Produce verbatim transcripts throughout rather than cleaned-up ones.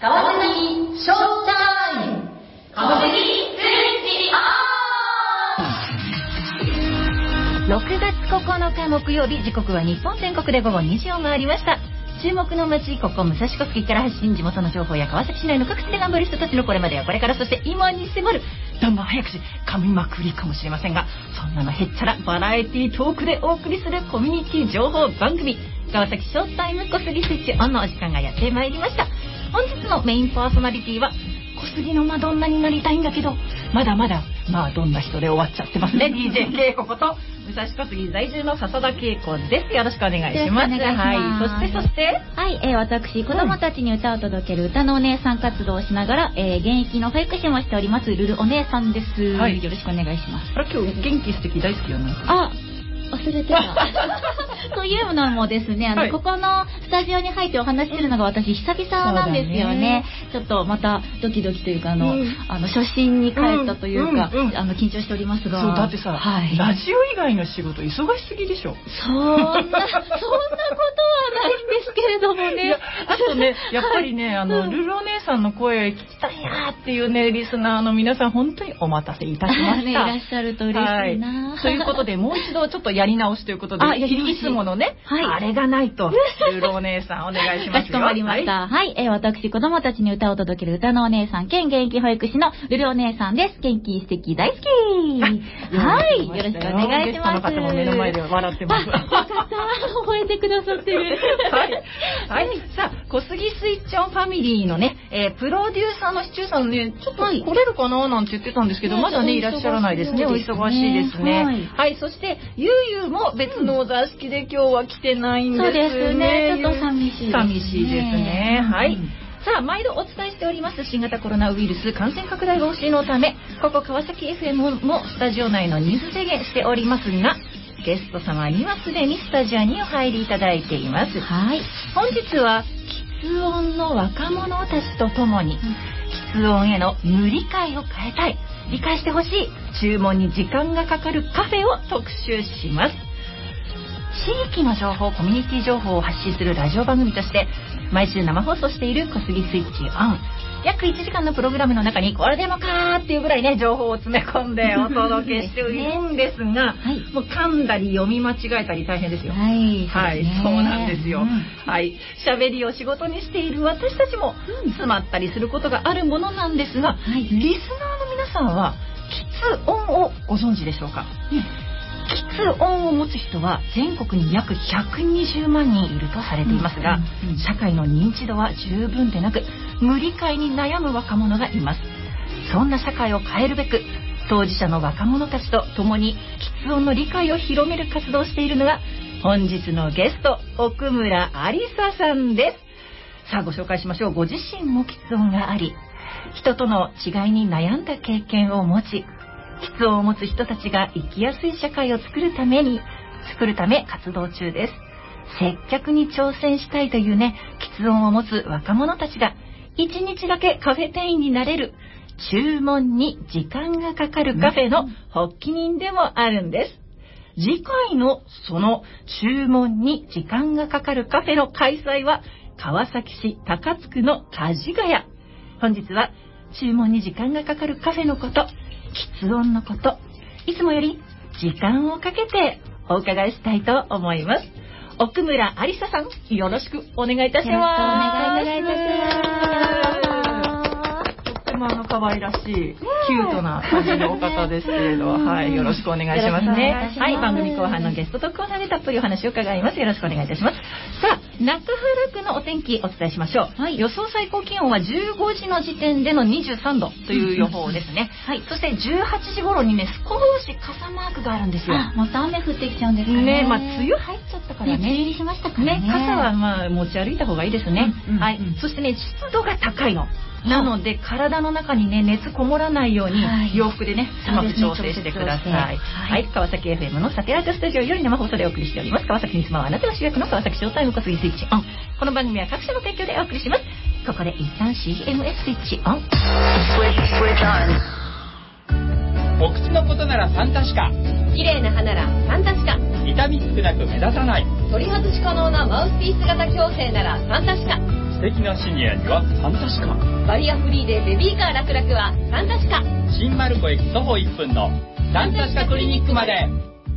川崎ショータイム川崎スイッチオン。ろくがつここのか木曜日、時刻は日本全国で午後にじを回りました。注目の街、ここ武蔵小杉から発信、地元の情報や川崎市内の各地で頑張る人たちのこれまでやこれから、そして今に迫るどんどん早口噛みまくりかもしれませんが、そんなのへっちゃらバラエティトークでお送りするコミュニティ情報番組、川崎ショータイム小杉スイッチオンのお時間がやってまいりました。本日のメインパーソナリティは小杉のマドンナになりたいんだけどまだまだまあどんな人で終わっちゃってますね。ディージェー 恵子こと武蔵小杉在住の笹田恵子です。よろしくお願いします。 よろしくお願いします。 はい、そしてそしてはい、えー、私子供たちに歌を届ける歌のお姉さん活動をしながら、えー、現役の保育士もしておりますルルお姉さんです、はい、よろしくお願いします。 あれ今日元気素敵大好きよね。 あ、忘れてたというのもですね、あの、はい、ここのスタジオに入ってお話しするのが私久々なんですよね。ね、ちょっとまたドキドキというかあの、うん、あの初心に帰ったというか、うんうんうん、あの緊張しておりますが。 そうだってさ、はい、ラジオ以外の仕事忙しすぎでしょ。 そんなそんなことはないんですけれどもね。 あとね、やっぱりね、あの、うん、ルルお姉さんの声聞きたいなっていうねリスナーの皆さん本当にお待たせいたしました。 ね、いらっしゃると嬉しいな、 はい、ということでもう一度ちょっとやり直しということで、いつものね、はい、あれがないとルルお姉さんお願いしますよ。 かしこまりました。はい、はい、えー、私子供たちに歌を届ける歌のお姉さん兼現役保育士のルルお姉さんです。元気素敵大好き。はい、よろしくお願いします。 ゲストの方も目の前で笑ってます。 よかった、覚えてくださってる。 はい、はい、さあ小杉スイッチオンファミリーのね、えー、プロデューサーのシチューさんね、ちょっと来れるかななんて言ってたんですけど、はい、まだねいらっしゃらないですね。お忙しいですね。はい、はい、そしてゆうゆうも別のお座敷で今日は来てないんですね。 そうですね。ちょっと寂しいですね。 寂しいですね。はい。さあ毎度お伝えしております新型コロナウイルス感染拡大防止のため、ここ川崎 エフエム もスタジオ内の人数制限しておりますが、ゲスト様にはすでにスタジオにお入りいただいています。はい。本日は喫音の若者たちとともに、うん、喫音への無理解を変えたい、理解してほしい、注文に時間がかかるカフェを特集します。地域の情報、コミュニティ情報を発信するラジオ番組として毎週生放送している小杉スイッチオン、約いちじかんのプログラムの中にこれでもかーっていうぐらいね情報を詰め込んでお届けしているんですが、ね、はい、もう噛んだり読み間違えたり大変ですよ。はい、はい、そうなんですよ。うん、はい、喋りを仕事にしている私たちも詰まったりすることがあるものなんですが、はい、リスナーの皆さんは喫音をご存知でしょうか。うん、喫音を持つ人は全国に約ひゃくにじゅうまんにんいるとされていますが、うんうんうん、社会の認知度は十分でなく無理解に悩む若者がいます。そんな社会を変えるべく当事者の若者たちと共に喫音の理解を広める活動をしているのが本日のゲスト奥村ありささんです。さあご紹介しましょう。ご自身も喫音があり、人との違いに悩んだ経験を持ち、喫音を持つ人たちが生きやすい社会を作るために作るため活動中です。接客に挑戦したいというね喫音を持つ若者たちがいちにちだけカフェ店員になれる、注文に時間がかかるカフェの発起人でもあるんです。次回のその注文に時間がかかるカフェの開催は川崎市高津区の梶ヶ谷。本日は注文に時間がかかるカフェのこと、喫音のこと、いつもより時間をかけてお伺いしたいと思います。奥村ありささん、よろしくお願いいたします。 よろしくお願いいたします。 とってもあの可愛らしいキュートな感じのお方ですけれど、はい、よろしくお願いしますね。はい、番組後半のゲストトークを投げたっぷりお話を伺います。よろしくお願いいたします。さあ、中原区のお天気お伝えしましょう。はい、予想最高気温はじゅうごじの時点でのにじゅうさんどという予報ですね。はい、そしてじゅうはちじ頃にね少し傘マークがあるんですよ。 あ、また雨降ってきちゃうんですかね。 ね、まあ梅雨入っちゃったからね。 ね、梅雨入りしましたからね。 ね、傘はまあ持ち歩いた方がいいですね。うんうんうん、はい、そしてね湿度が高いの。なので体の中にね熱こもらないように洋服でね、はい、うまく調整してください。はい、はい、川崎 エフエム のサテライトスタジオより生放送でお送りしております川崎に住まうあなたの主役の川崎ショータイム小杉スイッチオン。この番組は各社の提供でお送りします。ここで一旦 シーエムエス スイッチオン。 お口のことならサンタシカ、 綺麗な歯ならサンタシカ、 痛み少なく目立たない、 取り外し可能なマウスピース型矯正ならサンタシカ、 素敵なシニアにはサンタシカ、 バリアフリーでベビーカー楽々はサンタシカ、 新丸子駅徒歩いっぷんのサンタシカクリニックまで。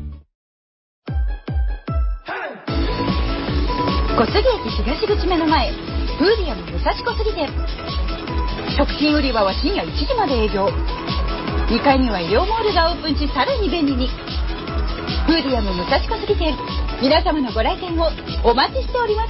小杉駅東口目の前、フーディアム武蔵小杉店。食品売り場は深夜いちじまで営業。にかいには医療モールがオープンし、さらに便利に。フーディアム武蔵小杉店、皆様のご来店をお待ちしております。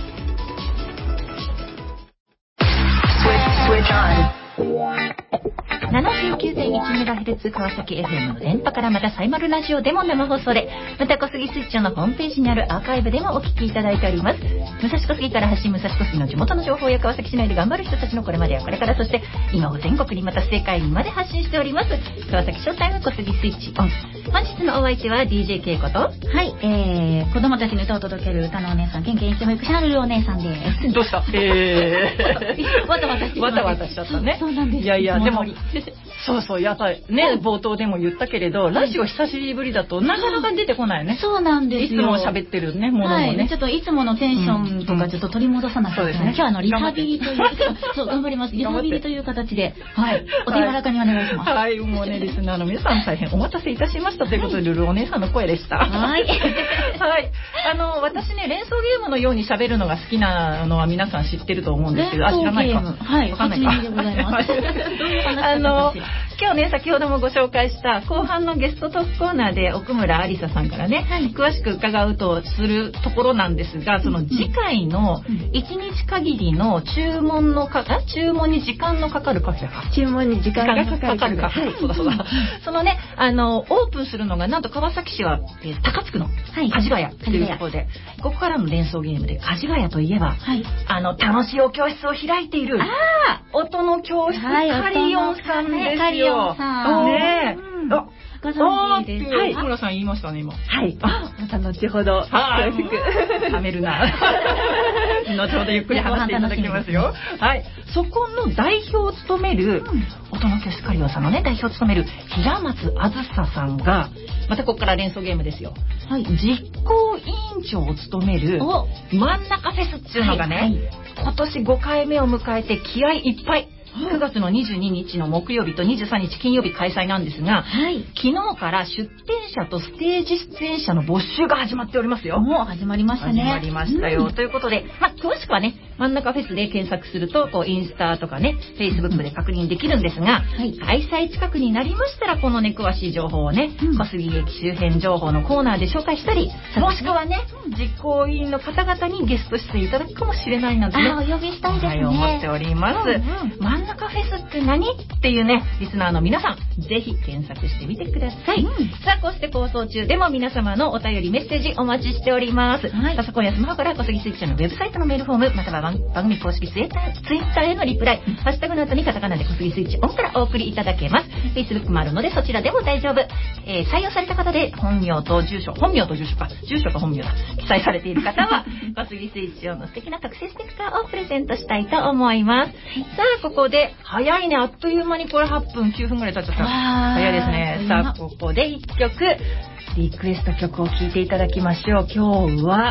ななじゅうきゅうてんいちメガヘルツ 川崎 エフエム の電波からまたサイマルラジオでも生放送で、また小杉スイッチョンのホームページにあるアーカイブでもお聞きいただいております。武蔵小杉から発信、武蔵小杉の地元の情報や川崎市内で頑張る人たちのこれまでやこれから、そして今を全国にまた世界にまで発信しております川崎ショータイム小杉スイッチオン。本日のお相手は ディージェー ケイコと、 はい、えー、子供たちに歌を届ける歌のお姉さん、ケンケン一保育士のルルお姉さんです。 どうしたえー、わたわたしてわたわたしちゃったね。 そうなんです。 いやいや、でもそうそう、やばいね、冒頭でも言ったけれど、ラジオ久しぶりだとなかなか出てこないね。 そうなんですよ。 いつも喋ってるね、ものもね、 はい、ちょっといつものテンションとかちょっと取り戻さなきゃいけない。今日はあのリハビリというそう頑張ります。リハビリという形で、はい、お手柔らかにお願いします。 はい、もうね、リスナーの皆さん大変お待たせいたしましたということで、ルルお姉さんの声でした。 はい。 はい。あの私ね、連想ゲームのように喋るのが好きなのは皆さん知ってると思うんですけど、あ、知らないか。 はい、わかんないか。でございます。 あの今日ね、先ほどもご紹介した後半のゲストトークコーナーで奥村ありささんからね、はい、詳しく伺うとするところなんですが、その次回のいちにち限りの注文のか注文に時間のかかるカフェか注文に時間がかかるカフェ、はい、そうだそうだそのね、あのオープンするのがなんと川崎市は、えー、高津区の梶ヶ谷というところで、はい、ここからの連想ゲームで梶ヶ谷といえば、はい、あの楽しいお教室を開いている音の教室、はい、カリオンさんですよ。ねえ、うん、あ、 ご存知です。 はい、木村さん言いましたね今。 はい。あ、また後ほど詳しくはめるな。後ほどゆっくり話していただきますよ。はい。そこの代表を務める、うん、音の教室カリオさんのね代表を務める平松あずささんが、またここから連想ゲームですよ。はい。実行委員長を務める真ん中フェスっていうのがね、はいはい、今年ごかいめを迎えて気合いっぱい。くがつのにじゅうににちの木曜日とにじゅうさんにち金曜日開催なんですが、はい、昨日から出展者とステージ出演者の募集が始まっておりますよ。 もう始まりましたね。 始まりましたよ、うん、ということで、まあ、詳しくはね真ん中フェスで検索するとこうインスタとかねフェイスブックで確認できるんですが、はい、開催近くになりましたらこのね詳しい情報をね、うん、小杉駅周辺情報のコーナーで紹介したり、もしくはね、うん、実行委員の方々にゲスト出演いただくかもしれないなんてね、 あ、お呼びしたいですね、 はい、思っております、うんうん、真ん中フェスって何っていうね、リスナーの皆さんぜひ検索してみてください、うん、さあこうして放送中でも皆様のお便りメッセージお待ちしております、はい、パソコンやスマホから小杉スイッチのウェブサイトのメールフォーム、または番組公式ツイッター、ツイッターへのリプライ、うん、ハッシュタグの後にカタカナで小杉スイッチオンからお送りいただけます。 Facebook もあるのでそちらでも大丈夫、えー、採用された方で本名と住所本名と住所か住所と本名だ記載されている方は小杉スイッチオンの素敵な特製ステッカーをプレゼントしたいと思います。さあここで早いね、あっという間にこれはっぷんきゅうふんぐらい経っちゃった。早いですね。さあここでいっきょくリクエスト曲を聴いていただきましょう。今日は、はい、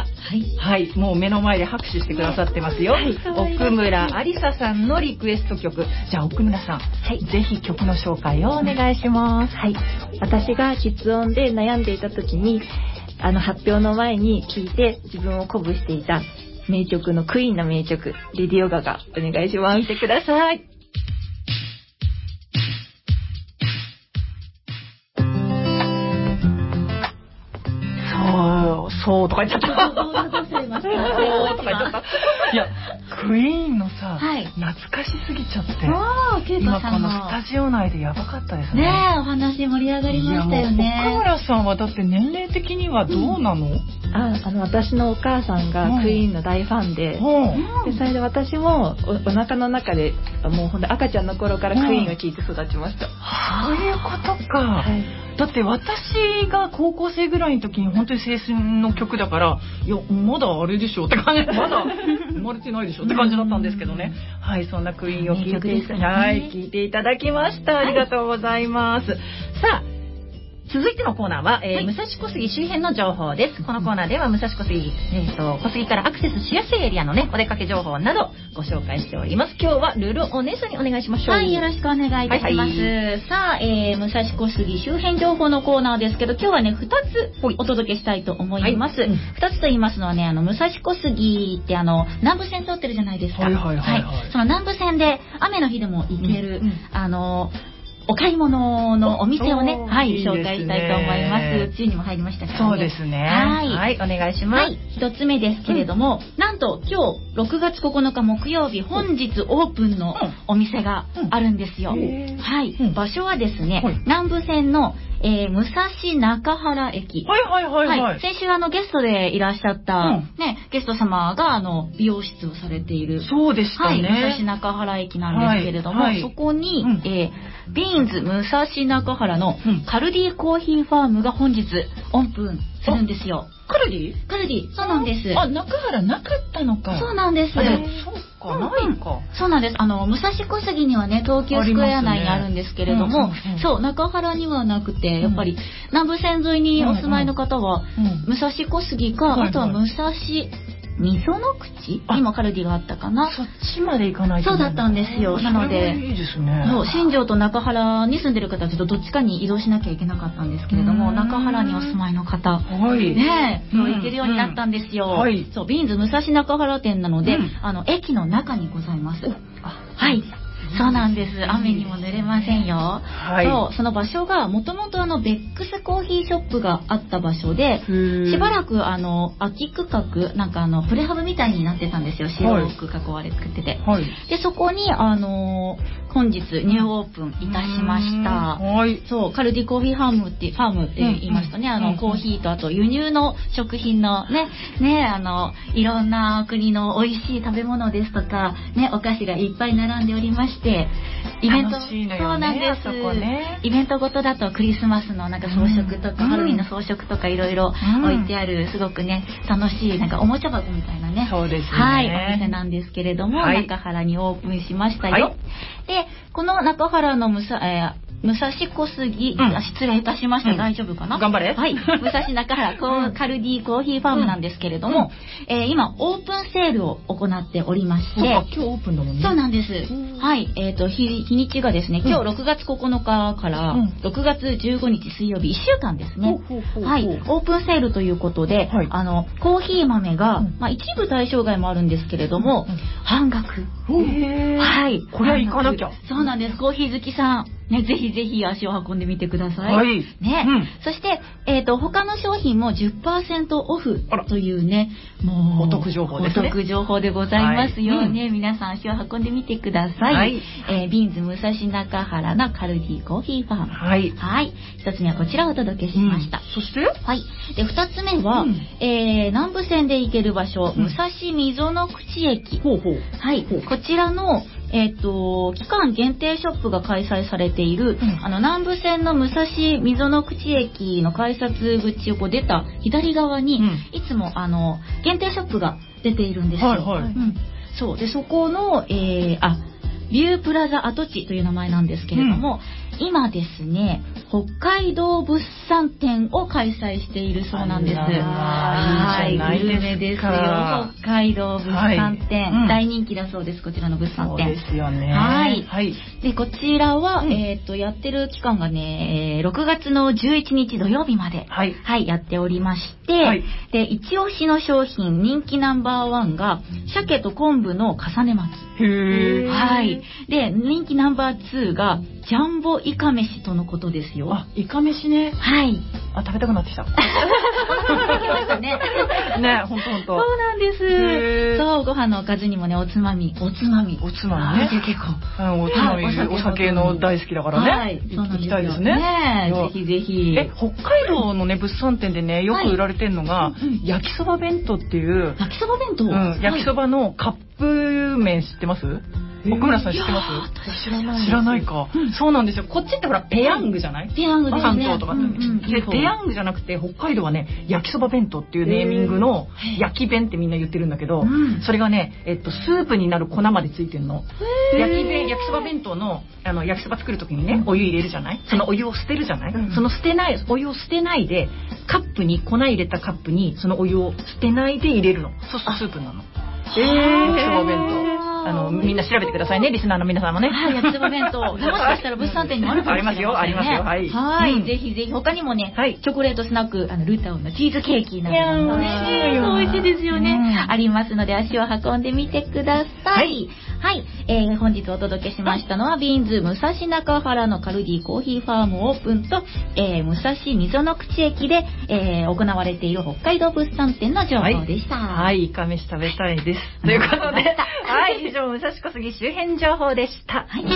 はい、もう目の前で拍手してくださってますよ、はい、奥村ありささんのリクエスト曲。じゃあ奥村さん、はい、ぜひ曲の紹介をお願いします。 はい、私が喫音で悩んでいた時にあの発表の前に聴いて自分を鼓舞していた名曲のクイーンの名曲レディオガガお願いします。 聴いてください。そうとか言っちゃった。いや、クイーンのさ、はい、懐かしすぎちゃって、今このスタジオ内でやばかったですね。 ねえ、お話盛り上がりましたよね。 奥村さんはだって年齢的にはどうなの？うん、 あ、あの私のお母さんがクイーンの大ファンで、うん、でそれで私も お, お腹の中でもうほんと赤ちゃんの頃からクイーンを聴いて育ちました。 そういうことか。はい、だって私が高校生ぐらいの時に本当に青春の曲だから、いやまだあれでしょって感じ、まだ生まれてないでしょって感じだったんですけどね。はい、そんなクイーンを聴いて、はい、聴いていただきました。ありがとうございます。はい、さあ続いてのコーナーは、えーはい、 武蔵小杉周辺の情報です。このコーナーでは武蔵小杉、えー、と小杉からアクセスしやすいエリアのねお出かけ情報などご紹介しております。今日はルルお姉さんにお願いしましょう。 はい、よろしくお願いいたします。 はいはい、 さあ、えー、武蔵小杉周辺情報のコーナーですけど、今日はねふたつお届けしたいと思います。はい、ふたつと言いますのはね、あの武蔵小杉ってあの南武線通ってるじゃないですか。 はいはいはい、はいはい、 その南武線で雨の日でも行ける、うんうん、あのお買い物のお店をね、はい、紹介したいと思います。宇宙にも入りましたからね。 そうですね。 はい、 はい、お願いします。はい、 一つ目ですけれども、うん、なんと今日ろくがつここのか木曜日、本日オープンのお店があるんですよ。うん、はい、うん、場所はですね、はい、南武線のえー、武蔵中原駅。 はいはいはいはい。はい、 先週あのゲストでいらっしゃった、うん、ね、ゲスト様があの美容室をされている。 そうでしたね。 はい、武蔵中原駅なんですけれども、はいはい、そこに、うん、えー、ビーンズ武蔵中原のカルディコーヒーファームが本日オープンするんですよ。 カルディ？ カルディ、そうなんです。 あ、中原なかったのか。 そうなんです。 そうか、ないか。 そうなんです。あの、武蔵小杉にはね、東急スクエア内にあるんですけれども、うんうんうん、そう、中原にはなくて、やっぱり、南武線沿いにお住まいの方は、うんうん、武蔵小杉か、はいはい、あとは武蔵、溝の口にもカルディがあったかな。 そっちまで行かないと。 そうだったんですよ。なので、 いいですね。 新庄と中原に住んでる方はちょっとどっちかに移動しなきゃいけなかったんですけれども、中原にお住まいの方、はい、ね、そう行けるようになったんですよ。うんうん、はい、そう、ビーンズ武蔵中原店なので、うん、あの駅の中にございます。はい。そうなんです。雨にも濡れませんよ。はい、そう、その場所がもともとあのベックスコーヒーショップがあった場所で、しばらくあの空き区画、なんかあのプレハブみたいになってたんですよ。白く囲われてて、はい、でそこにあのー、本日ニューオープンいたしました。はい、そう、カルディコーヒーファームってファームって言いますとね、うん、あの、うん、コーヒーとあと輸入の食品のねねあのいろんな国の美味しい食べ物ですとかねお菓子がいっぱい並んでおりまして。イベント、 楽しいのよね、 そうなんです。 そこね、 イベントごとだとクリスマスのなんか装飾とか、うん、ハロウィンの装飾とかいろいろ置いてある、すごくね楽しいなんかおもちゃ箱みたいなね、 そうですね、 はい、お店なんですけれども、はい、中原にオープンしましたよ。はい、でこの中原のむさ、えー武蔵小杉、うん、失礼いたしました、うん、大丈夫かな、 頑張れ。 はい、武蔵中原コカルディコーヒーファームなんですけれども、うん、えー、今オープンセールを行っておりまして、 今日オープンだもんね。 そうなんです。はい、えっと日日にちがですね、今日ろくがつここのかからろくがつじゅうごにち水曜日いっしゅうかんですね。うん、はい、オープンセールということで、はい、あのコーヒー豆が、うん、まあ一部対象外もあるんですけれども、うん、半額。 へー、 はい、 これは行かなきゃ。 そうなんです。コーヒー好きさん。ね、ぜひぜひ足を運んでみてください。 はい。 ね。うん、そして、えっと、他の商品も じゅっパーセント オフというね、もう、 お得情報ですね。 お得情報でございますよね。はい、うん、皆さん足を運んでみてください。はい。えー、ビーンズ武蔵中原のカルディコーヒーファーム。はい。はい。一つ目はこちらをお届けしました。うん、 そして、 はい。で、二つ目は、うん、えー、南武線で行ける場所、うん、武蔵溝の口駅。ほうほう。はい。ほうこちらの、えっと、期間限定ショップが開催されている、うん、あの南武線の武蔵溝の口駅の改札口をこう出た左側に、うん、いつもあの限定ショップが出ているんですよ。はいはい、うん、そうでそこの、えー、あビュープラザ跡地という名前なんですけれども、うん、今ですね北海道物産展を開催しているそうなんです。はい、グルメですよ。北海道物産展、はい、うん、大人気だそうです。こちらの物産展。 そうですよね。 はい。はい、でこちらは、うん、えっとやってる期間がねろくがつのじゅういちにち土曜日まで、はい、はい、やっておりまして、はい、で一押しの商品人気ナンバーワンが鮭と昆布の重ね巻き。 へー。 はい。で人気ナンバーツーがジャンボイカ飯とのことですよ。 あ、イカ飯ね。 はい。 あ、食べたくなってきた。ね、 ね、 ほんとほんと。 そうなんです。そう、ご飯のおかずにもね、おつまみ、おつまみ、 おつまみね。 結構。 うん、おつまみ、はい、お酒の大好きだからね。はい、そうなんですよ。行きたいですね。 ね、ぜひぜひ。 え、北海道のね物産展でね、よく売られてるのが、はい、焼きそば弁当っていう。 焼きそば弁当。 うん、焼きそばのカップ麺知ってます？ 奥村さん知ってます？ 知らない。 知らないか。そうなんですよ。こっちってほらペヤングじゃない？ ペヤングですね。 関東とかでペヤングじゃなくて北海道はね焼きそば弁当っていうネーミングの焼き弁ってみんな言ってるんだけど、それがねえっとスープになる粉までついてるの。焼き弁焼きそば弁当のあの焼きそば作る時にねお湯入れるじゃない？そのお湯を捨てるじゃない？その捨てないお湯を捨てないでカップに粉入れたカップにそのお湯を捨てないで入れるの。そうするとスープなの。えー、焼きそば弁当。あのみんな調べてくださいね、リスナーの皆さんもね。 はい、焼きそば弁当。もしかしたら物産展にもあるかもしれませんね。 ありますよ、ありますよ。はい。 はい、うん、ぜひぜひ他にもね、はい、チョコレートスナックあのルタオのチーズケーキなどもね、美味しいですよね、うん。ありますので足を運んでみてください。はい、はい、えー、本日お届けしましたのはビーンズ武蔵中原のカルディコーヒーファームオープンと、えー、武蔵溝の口駅で、えー、行われている北海道物産展の情報でした。 はい、はい、いかめし食べたいです。ということで、はい、以上武蔵小杉周辺情報でした。はい、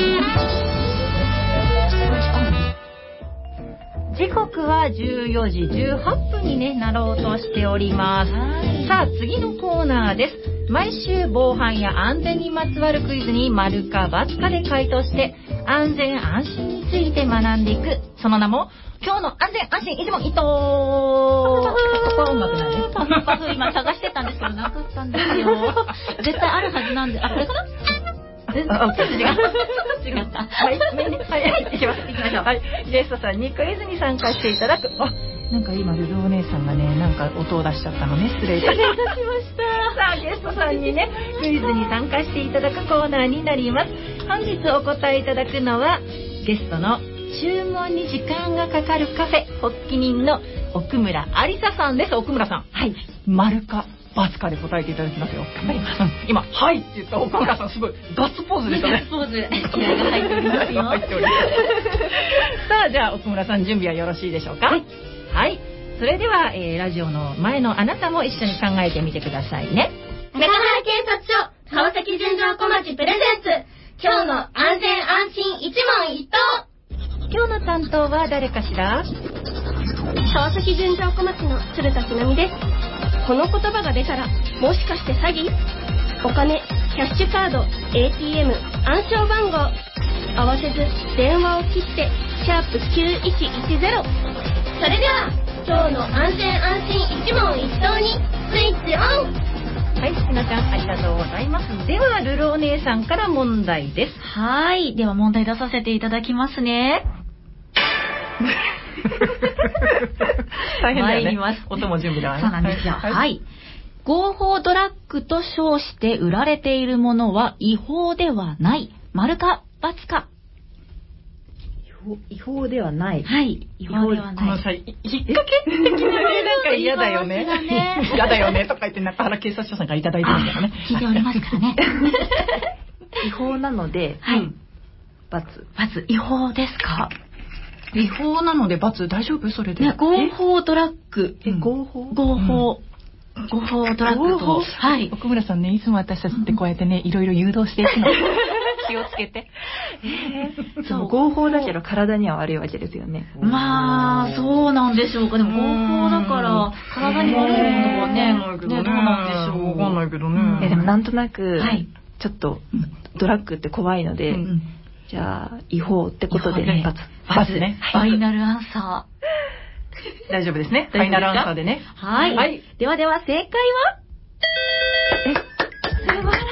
時刻はじゅうよじじゅうはっぷんに、ね、なろうとしております。さあ次のコーナーです。毎週防犯や安全にまつわるクイズに丸か×かで回答して安全安心について学んでいく、その名も今日の安全安心一問一答。これ音楽なんです。パフパフ今探してたんですけどなかったんですよ。絶対あるはずなんで、あ、これかな？あ、違った。違った。はい、はい、行きましょう。行きましょう。はい、ゲストさんにクイズに参加していただく。あ、なんか今ルルお姉さんがね、なんか音を出しちゃったのね。失礼いたしました。さあ、ゲストさんにね、クイズに参加していただくコーナーになります。本日お答えいただくのはゲストの注文に時間がかかるカフェ発起人の奥村ありささんです。奥村さん。はい。丸か×かで答えていただきますよ。頑張ります。今、はいって言った奥村さん、すごいガッツポーズでしたね。 ガッツポーズ。気合が入っておりますよ。入っております。 さあ、じゃあ奥村さん準備はよろしいでしょうか。はい。はい。それでは、えー、ラジオの前のあなたも一緒に考えてみてくださいね。 中原警察署川崎純情小町プレゼンツ、今日の安全安心一問一答。 今日の担当は誰かしら？ 川崎純情小町の鶴田ひなみです。この言葉が出たらもしかして詐欺？お金、キャッシュカード、エーティーエム、暗証番号合わせず電話を切ってシャープきゅういちいちゼロ。それでは今日の安全安心一問一答にスイッチオン。 はい、ひなちゃんありがとうございます。ではルルお姉さんから問題です。 はい、では問題出させていただきますね。 大変だよね。 参ります。 音も準備だわね。 そうなんですよ。はい。はい、合法ドラッグと称して売られているものは違法ではない。丸か×か。 違法ではない。 はい。違法ではない。 このさ、引っ掛け的なね、なんか嫌だよね。嫌だよねとか言って中原警察署さんからいただいてますからね。 聞いておりますからね。 違法なので、 はい。 ×。 ×。違法ですか？ 違法なので×大丈夫それで。 ね、合法ドラッグ。 え、合法？ 合法。合法ドラッグと。 はい。奥村さんね、いつも私たちってこうやってね、いろいろ誘導していくの。気をつけて。 えー、そう、合法だけど体には悪いわけですよね。 まあ、そうなんでしょうか。でも合法だから体に悪いものはね、ね、どうなんでしょう。 わかんないけどね。 え、でもなんとなく、ちょっとドラッグって怖いので、じゃあ違法ってことで ×。 ×ね。 ファイナルアンサー。大丈夫ですね。ファイナルアンサーでね。 はい。はい。ではでは正解は？ え、素晴らし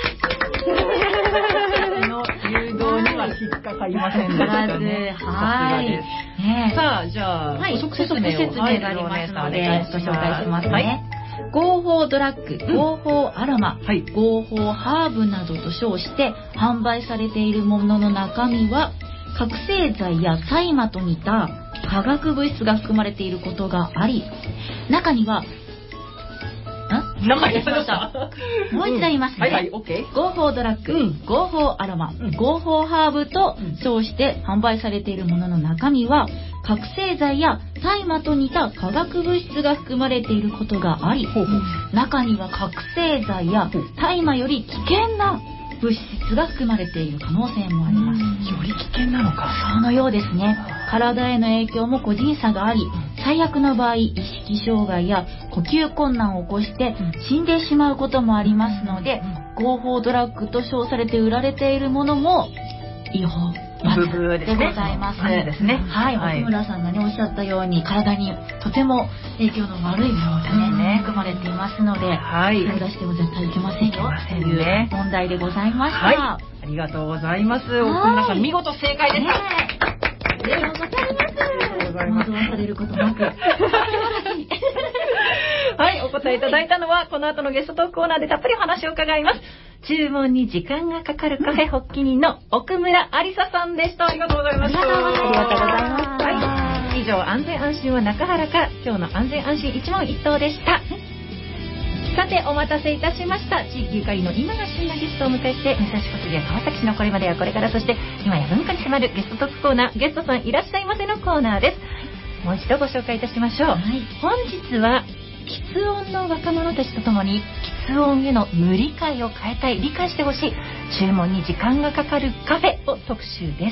い。の誘導には引っかかりませんでしたね。 はい。 さあ、じゃあ、補足説明がありますので、ご紹介しますね。合法ドラッグ、合法アロマ、合法ハーブなどと称して販売されているものの中身は、覚醒剤や大麻と似た化学物質が含まれていることがあり、中には中にはもう一度言いますね。 はいはい、OK。 合法ドラッグ、うん、合法アロマ、うん、合法ハーブと称して販売されているものの中身は、覚醒剤や大麻と似た化学物質が含まれていることがあり、うん、中には覚醒剤や大麻より危険な物質が含まれている可能性もあります。 より危険なのか。 そのようですね。体への影響も個人差があり、最悪の場合意識障害や呼吸困難を起こして死んでしまうこともありますので、合法ドラッグと称されて売られているものも違法ブブーですね。 でございます。 そうですね。 はい、奥村さんがねおっしゃったように体にとても影響の悪いものがね含まれていますので、 はい、 手を出しても絶対いけませんよという問題でございました。 はい、ありがとうございます。奥村さん見事正解です。 ありがとうございます。惑わされることなく。 はい、お答えいただいたのはこの後のゲストトークコーナーでたっぷりお話を伺います。注文に時間がかかるカフェ発起人の奥村ありささんでした。ありがとうございました。 ありがとうございます。はい、以上安全安心は中原か、今日の安全安心一問一答でした。さてお待たせいたしました。地域ゆかりの今が旬なゲストを迎えて、武蔵小杉や川崎市のこれまでやこれから、そして今や文化に迫るゲストトークコーナー、ゲストさんいらっしゃいませのコーナーです。もう一度ご紹介いたしましょう。はい、本日は喫音の若者たちとともに喫音への無理解を変えたい、理解してほしい、注文に時間がかかるカフェを特集です。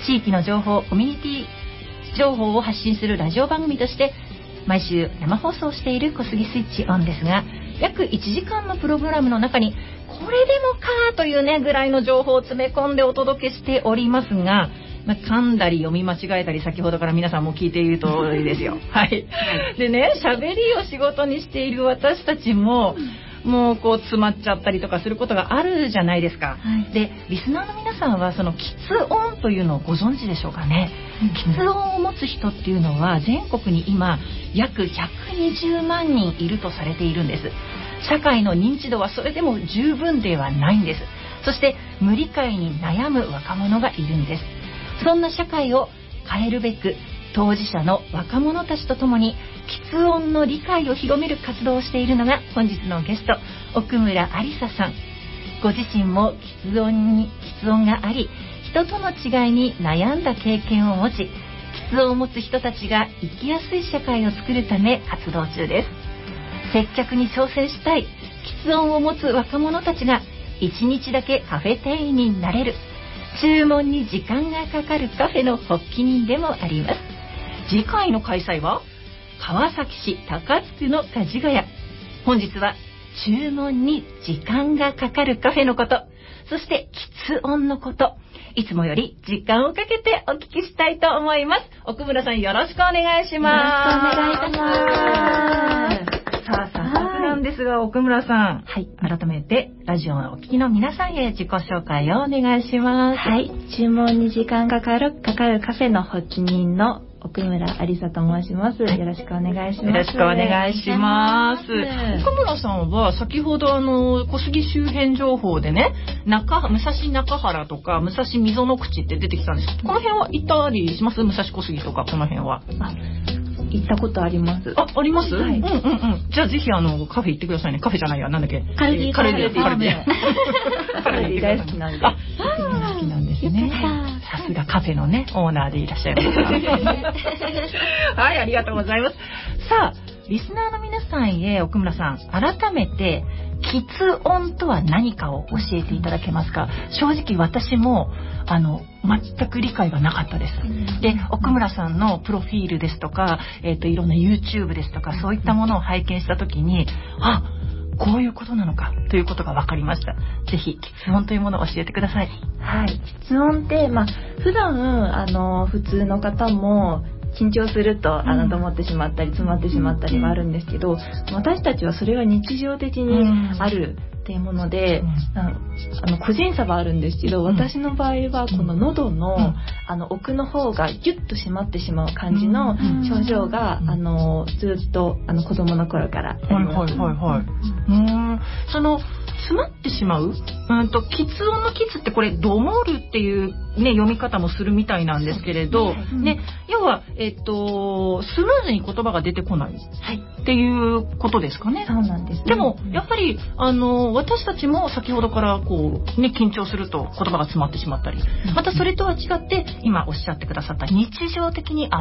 地域の情報、コミュニティ情報を発信するラジオ番組として毎週生放送している小杉スイッチオンですが、約いちじかんのプログラムの中にこれでもかというねぐらいの情報を詰め込んでお届けしておりますが、まあ、噛んだり読み間違えたり先ほどから皆さんも聞いている通りですよ。はい。でね、喋りを仕事にしている私たちも、もうこう詰まっちゃったりとかすることがあるじゃないですか。はい、で、リスナーの皆さんはその喫音というのをご存知でしょうかね。喫音を持つ人っていうのは全国に今約ひゃくにじゅうまんにんいるとされているんです。社会の認知度はそれでも十分ではないんです。そして無理解に悩む若者がいるんです。そんな社会を変えるべく、当事者の若者たちとともに喫音の理解を広める活動をしているのが本日のゲスト、奥村ありささん。ご自身も喫音に喫音があり、人との違いに悩んだ経験を持ち、喫音を持つ人たちが生きやすい社会を作るため活動中です。接客に挑戦したい喫音を持つ若者たちがいちにちだけカフェ店員になれる、注文に時間がかかるカフェの発起人でもあります。次回の開催は川崎市高津区の梶ヶ谷。本日は注文に時間がかかるカフェのこと、そして喫音のこと、いつもより時間をかけてお聞きしたいと思います。奥村さん、よろしくお願いします。 よろしくお願いいたします。 さあ、早速なんですが、奥村さん、はい、改めてラジオのお聞きの皆さんへ自己紹介をお願いします。 はい、注文に時間がかかる、かかるカフェの発起人の奥村ありさと申します。よろしくお願いします。 よろしくお願いします。奥村さんは先ほどあの小杉周辺情報でね、中武蔵中原とか武蔵溝の口って出てきたんです。この辺は行ったりします？武蔵小杉とかこの辺は。 あ、行ったことあります。 あ、あります？はい。うんうんうん。じゃあぜひあのカフェ行ってくださいね。カフェじゃないや、なんだっけ。 カルディカルディカルディ。 カルディ大好きなんで。 あ、大好きなんですね。さすがカフェのねオーナーでいらっしゃいます。はい、ありがとうございます。さあ、リスナーの皆さんへ奥村さん、改めて喫音とは何かを教えていただけますか？正直私もあの全く理解がなかったです。で、奥村さんのプロフィールですとか、えっといろんな YouTube ですとかそういったものを拝見したときに、あ、こういうことなのかということが分かりました。ぜひ喫音というものを教えてください。 はい、喫音ってまあ普段あの普通の方も緊張するとあのどもってしまったり詰まってしまったりはあるんですけど、私たちはそれが日常的にあるっていうもので、うん、あの個人差はあるんですけど、うん、私の場合はこの喉の、うん、あの奥の方がギュッと締まってしまう感じの症状が、うん、あのずっとあの子供の頃からあります。 はいはいはいはい。うん、その詰まってしまう、うんと喫音の喫ってこれドモールっていうね読み方もするみたいなんですけれど、ね、うんね、要はえっとスムーズに言葉が出てこないっていうことですかね。 そうなんですね。 でもやっぱりあの私たちも先ほどからこうね緊張すると言葉が詰まってしまったり、またそれとは違って今おっしゃってくださった日常的にある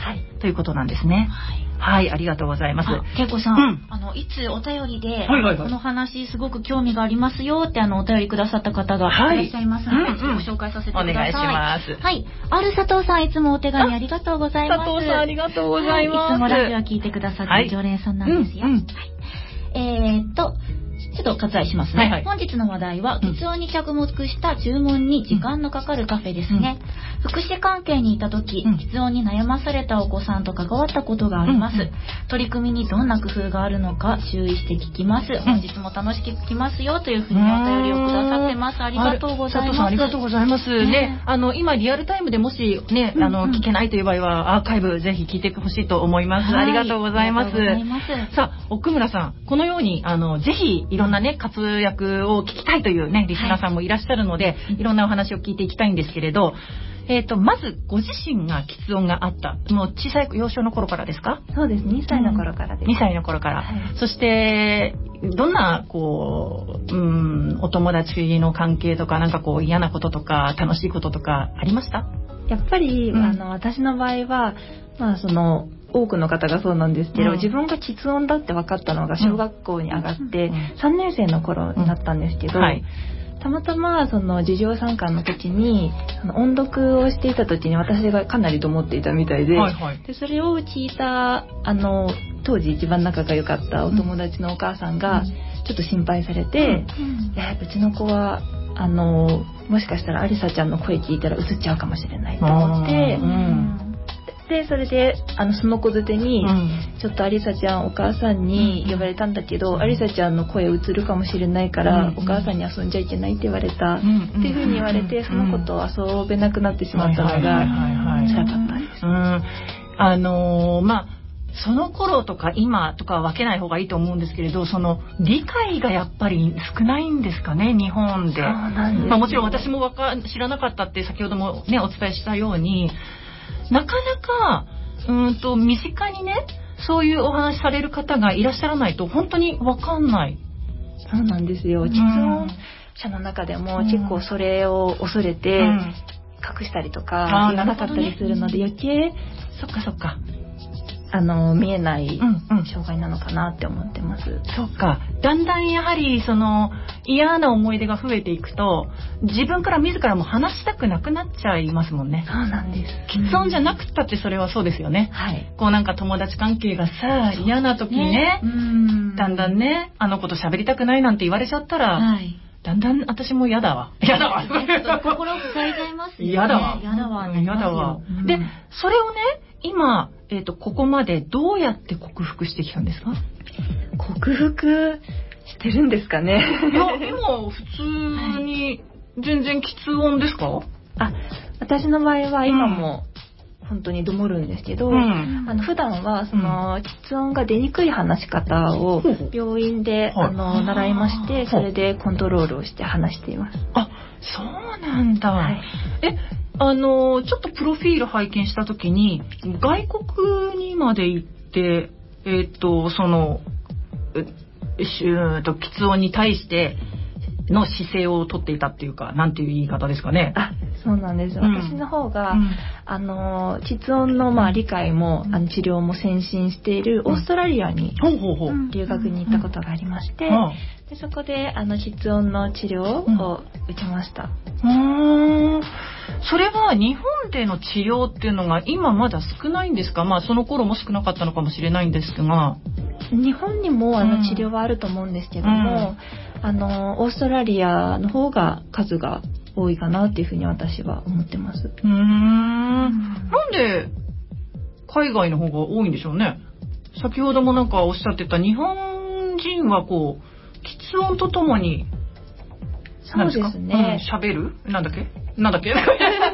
はい、ということなんですね。はい、はい、ありがとうございます。 けいこさん、うん、あのいつお便りで、はいはいはい、この話すごく興味がありますよってあのお便りくださった方がいらっしゃいますので、はい、ちょっとご紹介させてください。お願いします。はい、ある佐藤さん、いつもお手紙ありがとうございます。 佐藤さん、ありがとうございます。 はい、いつもラジオ聞いてくださってる常連さんなんですよ。はい、うんうん、えーっとちょっと割愛しますね、はいはい、本日の話題は喫音に着目した注文に時間のかかるカフェですね、うん、福祉関係にいた時、うん、喫音に悩まされたお子さんと関わったことがあります、うん、取り組みにどんな工夫があるのか注意して聞きます、うん、本日も楽しく聞きますよというふうにお便りをくださってます。ありがとうございます。 ありがとうございます、ねね、あの今リアルタイムでもしね、あの、うんうん、聞けないという場合はアーカイブぜひ聞いてほしいと思います、はい、ありがとうございます。さあ奥村さん、このようにあのぜひいろんなね活役を聞きたいというねリスナーさんもいらっしゃるので、はい、いろんなお話を聞いていきたいんですけれど、えーと、まずご自身が喫音があった、もう小さい幼少の頃からですか？ そうです、にさいの頃からです。 にさいの頃から、はい、そしてどんなこう、うん、お友達の関係とかなんかこう嫌なこととか楽しいこととかありました？ やっぱり、うん、あの私の場合はまあその多くの方がそうなんですけど、うん、自分が喫音だって分かったのが小学校に上がってさんねん生の頃になったんですけど、うんはい、たまたまその授業参観の時にその音読をしていた時に私がかなりと思っていたみたい で,、はいはい、でそれを聞いたあの当時一番仲が良かったお友達のお母さんがちょっと心配されて、うん、いやうちの子はあのもしかしたらアリサちゃんの声聞いたら映っちゃうかもしれないと思って、でそれであのその子づてに、うん、ちょっとアリサちゃんお母さんに呼ばれたんだけど、うん、アリサちゃんの声映るかもしれないから、うん、お母さんに遊んじゃいけないって言われた、うん、っていうふうに言われて、うん、その子と遊べなくなってしまったのが辛かったです。 あのー、まあその頃とか今とかは分けない方がいいと思うんですけれど、その理解がやっぱり少ないんですかね、日本で。そうなんですね。まあ、もちろん私もわか知らなかったって先ほどもねお伝えしたように、なかなかうんと身近にねそういうお話される方がいらっしゃらないと本当に分かんない。 そうなんですよ。喫音者の中でも結構それを恐れて隠したりとか言わなかったりするので、余計そっかそっかあの見えない障害なのかなって思ってます。うんうん、 そうか。だんだんやはりその嫌な思い出が増えていくと自分から自らも話したくなくなっちゃいますもんね。 そうなんです。 喫音じゃなくったってそれはそうですよね。はい。こうなんか友達関係がさ嫌な時にね、うんだんだんねあの子と喋りたくないなんて言われちゃったら。はいだんだん私も嫌だわ。嫌だわ。 心を塞いじゃいますよね。 嫌だわ。 嫌だわ。 嫌だわ。で、それをね、今、えっと、ここまでどうやって克服してきたんですか？ 克服してるんですかね。 いや、今、普通に、全然喫音ですか？ あ、私の場合は今も、うん本当にどもるんですけど、うん、あの普段はその喫音が出にくい話し方を病院で、うん、あの習いまして、それでコントロールをして話しています。 あ、そうなんだ。はい、え、あのちょっとプロフィール拝見した時に外国にまで行ってえっとそのえっと喫音に対しての姿勢をとっていたっていうか、なんていう言い方ですかね。 あ、そうなんです。うん、私の方が、うん、あの喫音のまあ理解も、うん、あの治療も先進しているオーストラリアに留学に行ったことがありまして、でそこであの喫音の治療を受けました。 うーん。それは日本での治療っていうのが今まだ少ないんですか？まあその頃も少なかったのかもしれないんですが。 日本にもあの治療はあると思うんですけども、うん、あのオーストラリアの方が数が多いかなっていうふうに私は思ってます。うーん、 なんで海外の方が多いんでしょうね。先ほどもなんかおっしゃってた日本人はこう喫音とともにそうですね。 喋、うん、るなんだっけなんだっけ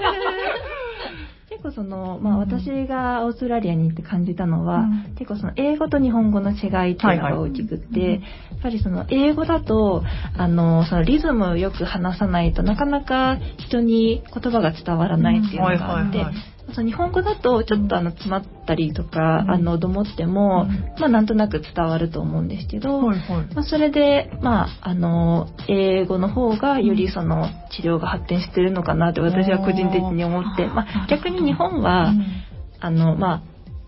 結構その、まあ、私がオーストラリアに行って感じたのは、うん、結構その英語と日本語の違いっていうのが大きくって、はいはい、やっぱりその英語だとあのそのリズムをよく話さないとなかなか人に言葉が伝わらないっていうのがあって、うんはいはいはい、その日本語だとちょっとあの詰まったりとか、うん、あのどもっても、うん、まあなんとなく伝わると思うんですけど、はいはいまあ、それでまああの英語の方がよりその治療が発展してるのかなって私は個人的に思って、まあ、逆に日本は、うん、あのまあ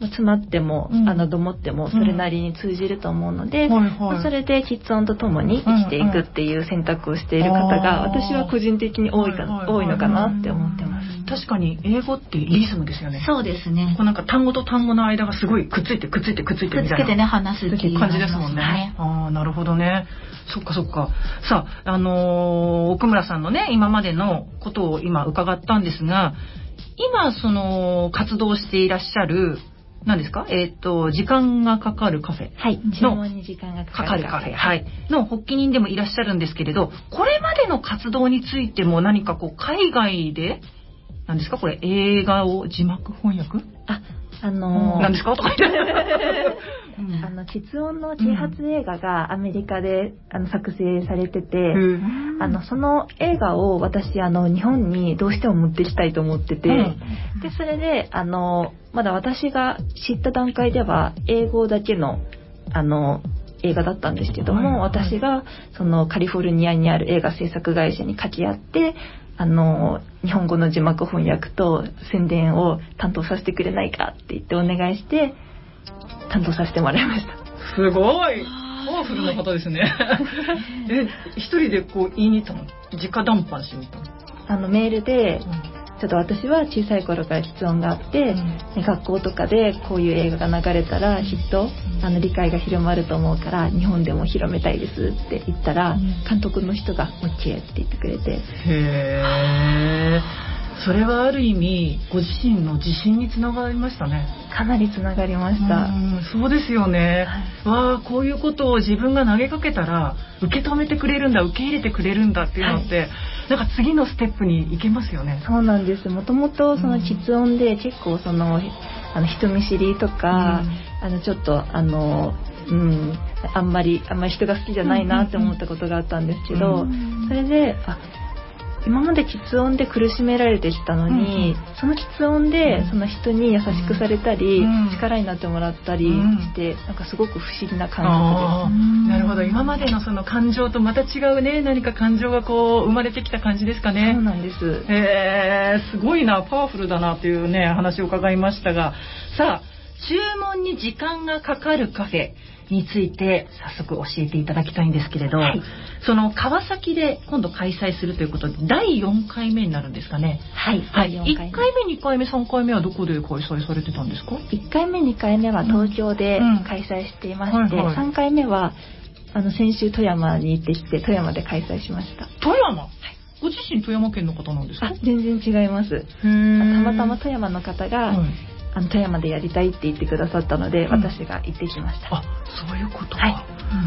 詰まっても、うん、あのどもってもそれなりに通じると思うので、うんはいはいまあ、それで喫音とともに生きていくっていう選択をしている方が、うんうん、私は個人的に多いか、はいはいはい、多いのかなって思ってます。 確かに英語ってリズムですよね。 そうですね。 こうなんか単語と単語の間がすごいくっついてくっついてくっついてみたいな。 くっつけてね話すっていう感じですもんね。ねああなるほどね。そっかそっか。さああのー、奥村さんのね今までのことを今伺ったんですが、今その活動していらっしゃる何ですか、えっと時間がかかるカフェはい注文に時間がかかるカフェはいの発起人でもいらっしゃるんですけれど、これまでの活動についても何かこう海外で何ですかこれ映画を字幕翻訳ああのー、 何ですかとか言ってあの喫音の啓発映画がアメリカであの作成されてて、うん、あのその映画を私あの日本にどうしても持ってきたいと思ってて、うん、でそれであのまだ私が知った段階では英語だけのあの映画だったんですけども、はいはい、私がそのカリフォルニアにある映画制作会社に掛け合ってあの日本語の字幕翻訳と宣伝を担当させてくれないかって言ってお願いして担当させてもらいました。 すごいパワフルな方ですねえ一人でこう言いに行ったの直談判しに行ったのあのメールで、うんちょっと私は小さい頃から喫音があって、うん、学校とかでこういう映画が流れたらきっとあの理解が広まると思うから日本でも広めたいですって言ったら、うん、監督の人が オーケー って言ってくれてへーそれはある意味ご自身の自信につながりましたね。 かなりつながりました。 うんそうですよね、はい、わあこういうことを自分が投げかけたら受け止めてくれるんだ受け入れてくれるんだっていうのって、はい、なんか次のステップに行けますよね。 そうなんです。もともとその喫音で結構その、あの人見知りとか、うん、あのちょっとあのうん、あんまりあんまり人が好きじゃないなって思ったことがあったんですけど、うん、それであ今まで喫音で苦しめられてきたのに、うん、その喫音でその人に優しくされたり、うん、力になってもらったりして、うん、なんかすごく不思議な感覚です。 なるほど今までのその感情とまた違うね何か感情がこう生まれてきた感じですかね。 そうなんです。 へーすごいなパワフルだなというね話を伺いましたが、さあ注文に時間がかかるカフェについて早速教えていただきたいんですけれど、はい、その川崎で今度開催するということでだいよんかいめになるんですかね。 はい、 はい、いっかいめにかいめさんかいめはどこで開催されてたんですか。 いっかいめにかいめは東京で開催していまして、うんはいはい、さんかいめはあの先週富山に行ってきて富山で開催しました。 富山、はい、ご自身富山県の方なんですか。 あ全然違います。たまたま富山の方が、うんあの富山でやりたいって言ってくださったので、うん、私が行ってきました。 あ、そういうことか。 はい、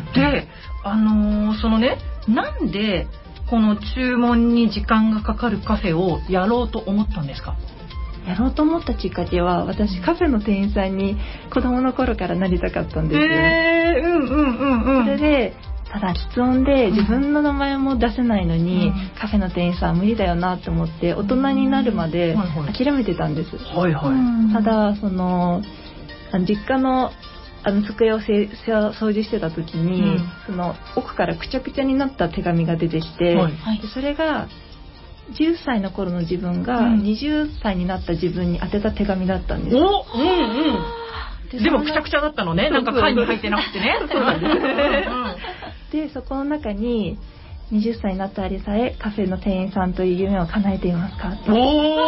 で、あのー、そのね、なんでこの注文に時間がかかるカフェをやろうと思ったんですか。 やろうと思ったきっかけは、私カフェの店員さんに子供の頃からなりたかったんですよ。 へー、うんうんうんうん。 それで。ただ喫音で自分の名前も出せないのに、うん、カフェの店員さん無理だよなと思って大人になるまで諦めてたんです、 はいはい、 ただそのあの実家のあの机をせ掃除してた時に、うん、その奥からくちゃくちゃになった手紙が出てきて、はい、でそれがじゅっさいの頃の自分がにじゅっさいになった自分に宛てた手紙だったんです。 お、うんうん、でもくちゃくちゃだったのね。なんか缶に入ってなくてね。そうなんですでそこの中にはたちになったありさえカフェの店員さんという夢を叶えていますか。 おーいい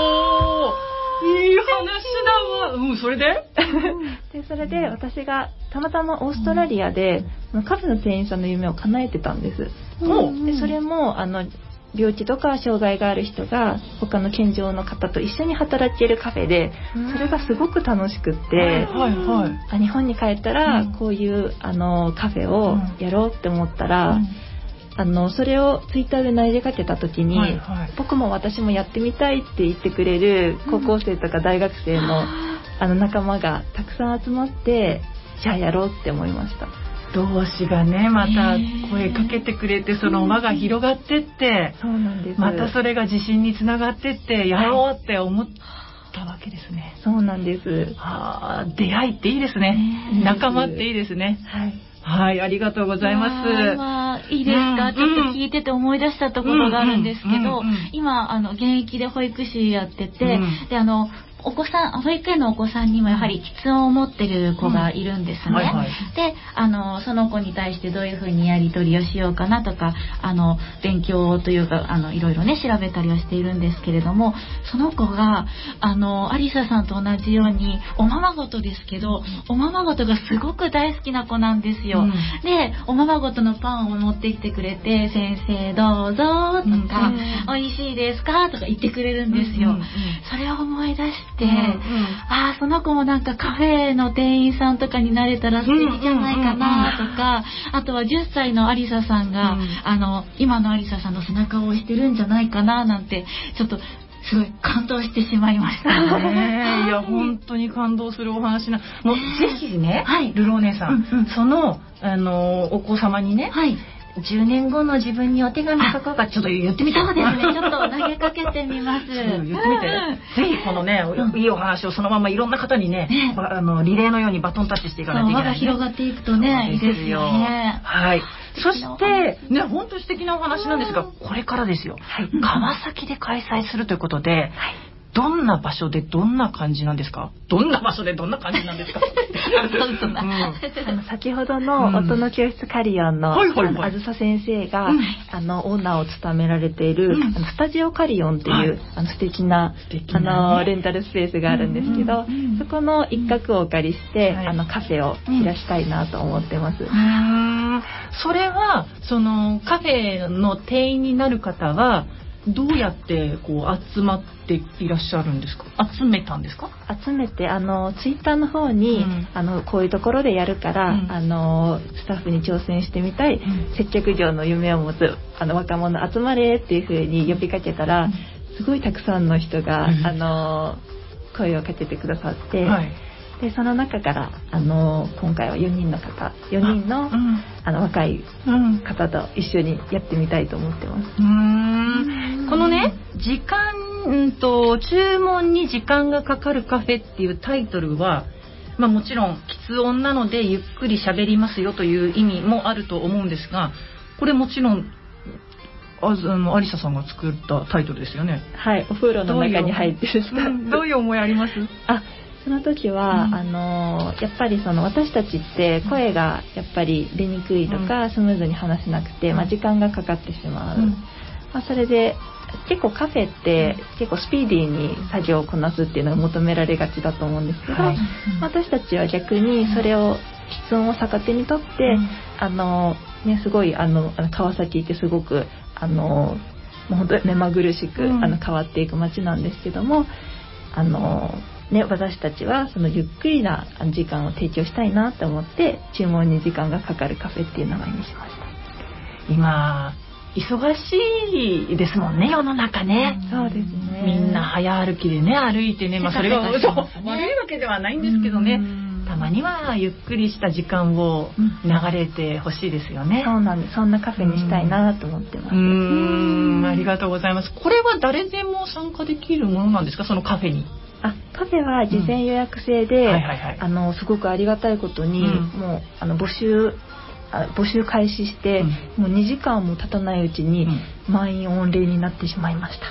話だわ。うんそれででそれで私がたまたまオーストラリアで、うん、カフェの店員さんの夢を叶えてたんです、うん、でそれもあの病気とか障害がある人が他の健常の方と一緒に働けるカフェで、それがすごく楽しくって、はいはい、日本に帰ったらこういうあのカフェをやろうって思ったら、うん、あのそれをツイッターで投げかけた時に、はいはい、僕も私もやってみたいって言ってくれる高校生とか大学生の、うん、あの仲間がたくさん集まって、じゃあやろうって思いました。 同志がねまた声かけてくれて、その輪が広がってって、 そうなんです。 またそれが自信につながってってやろうって思ったわけですね。 そうなんです。 はあ、出会いっていいですね。仲間っていいですね。 はいはい、ありがとうございます。 まあ、いいですか、うん、ちょっと聞いてて思い出したところがあるんですけど、今あの現役で保育士やってて、うん、であのお子さん、保育園のお子さんにもやはり喫音を持ってる子がいるんですね、うんはいはい、であのその子に対してどういうふうにやり取りをしようかなとかあの勉強というかあのいろいろね調べたりはしているんですけれども、その子があのアリサさんと同じようにおままごとですけどおままごとがすごく大好きな子なんですよ、うん、でおままごとのパンを持ってきてくれて先生どうぞとか、うん、美味しいですかとか言ってくれるんですよ、うんうんうん、それを思い出して、うんうん、ああその子もなんかカフェの店員さんとかになれたら素敵じゃないかなとか、うんうんうん、あとはじゅっさいのアリサさんが、うん、あの今のアリサさんの背中を押してるんじゃないかななんてちょっとすごい感動してしまいましたね。いや本当に感動するお話な。もうぜひね、はい、ルロー姉さん、うんうん、そのあのお子様にね。はいじゅうねんごの自分にお手紙書こうかちょっと言ってみて。 そうですね。ちょっと投げかけてみます。言ってみて。 ぜひこのね、いいお話をそのままいろんな方にね、ねあのリレーのようにバトンタッチしていかないといけない、ね。 輪が広がっていくとね、いいですよね。 はい。そしてね本当に素敵なお話なんですが、これからですよ。はい、川崎で開催するということで。はいどんな場所でどんな感じなんですか？どんな場所でどんな感じなんですか？ うん、あの先ほどの音の教室カリオンの、うん、あずさ先生が、うん、あのオーナーを務められている、うん、あのスタジオカリオンっていう、はい、あの素敵な、あのレンタルスペースがあるんですけど、うん、そこの一角をお借りして、うん、あのカフェを開きたいなと思ってます。うん、 それはそのカフェの店員になる方はどうやってこう集まっていらっしゃるんですか？集めたんですか？ 集めてあのツイッターの方に、うん、あのこういうところでやるから、うん、あのスタッフに挑戦してみたい、うん、接客業の夢を持つあの若者集まれっていう風に呼びかけたら、うん、すごいたくさんの人が、うん、あの声をかけてくださって、はい、でその中からあの今回はよにんの方よにんの、うん、あの若い方と一緒にやってみたいと思ってます。 うーんこのね時間、うんと注文に時間がかかるカフェっていうタイトルは、まあ、もちろん喫音なのでゆっくり喋りますよという意味もあると思うんですが、これもちろんあのアリサさんが作ったタイトルですよね。 はい、お風呂の中に入ってるどういう思いあります？ あその時は、うん、あのやっぱりその私たちって声がやっぱり出にくいとか、うん、スムーズに話せなくて、まあ、時間がかかってしまう、うんまあ、それで結構カフェって結構スピーディーに作業をこなすっていうのが求められがちだと思うんですけど、はい、私たちは逆にそれを喫音を逆手にとって、うん、あのねすごいあの川崎ってすごくあのもう本当に目まぐるしく、うん、あの変わっていく街なんですけどもあのね、私たちはそのゆっくりな時間を提供したいなと思って注文に時間がかかるカフェっていう名前にしました。 今忙しいですもんね世の中ね。 そうですね。 みんな早歩きでね歩いてね、まあ、それが悪いわけではないんですけどね、たまにはゆっくりした時間を流れてほしいですよね。 そうなんです。そんなカフェにしたいなと思ってます。 うーんありがとうございます。これは誰でも参加できるものなんですか？そのカフェに。 あカフェは事前予約制で、うんはいはいはい、あのすごくありがたいことに、うん、もうあの募集あ募集開始して、うん、もうにじかんも経たないうちに、うん、満員御礼になってしまいました。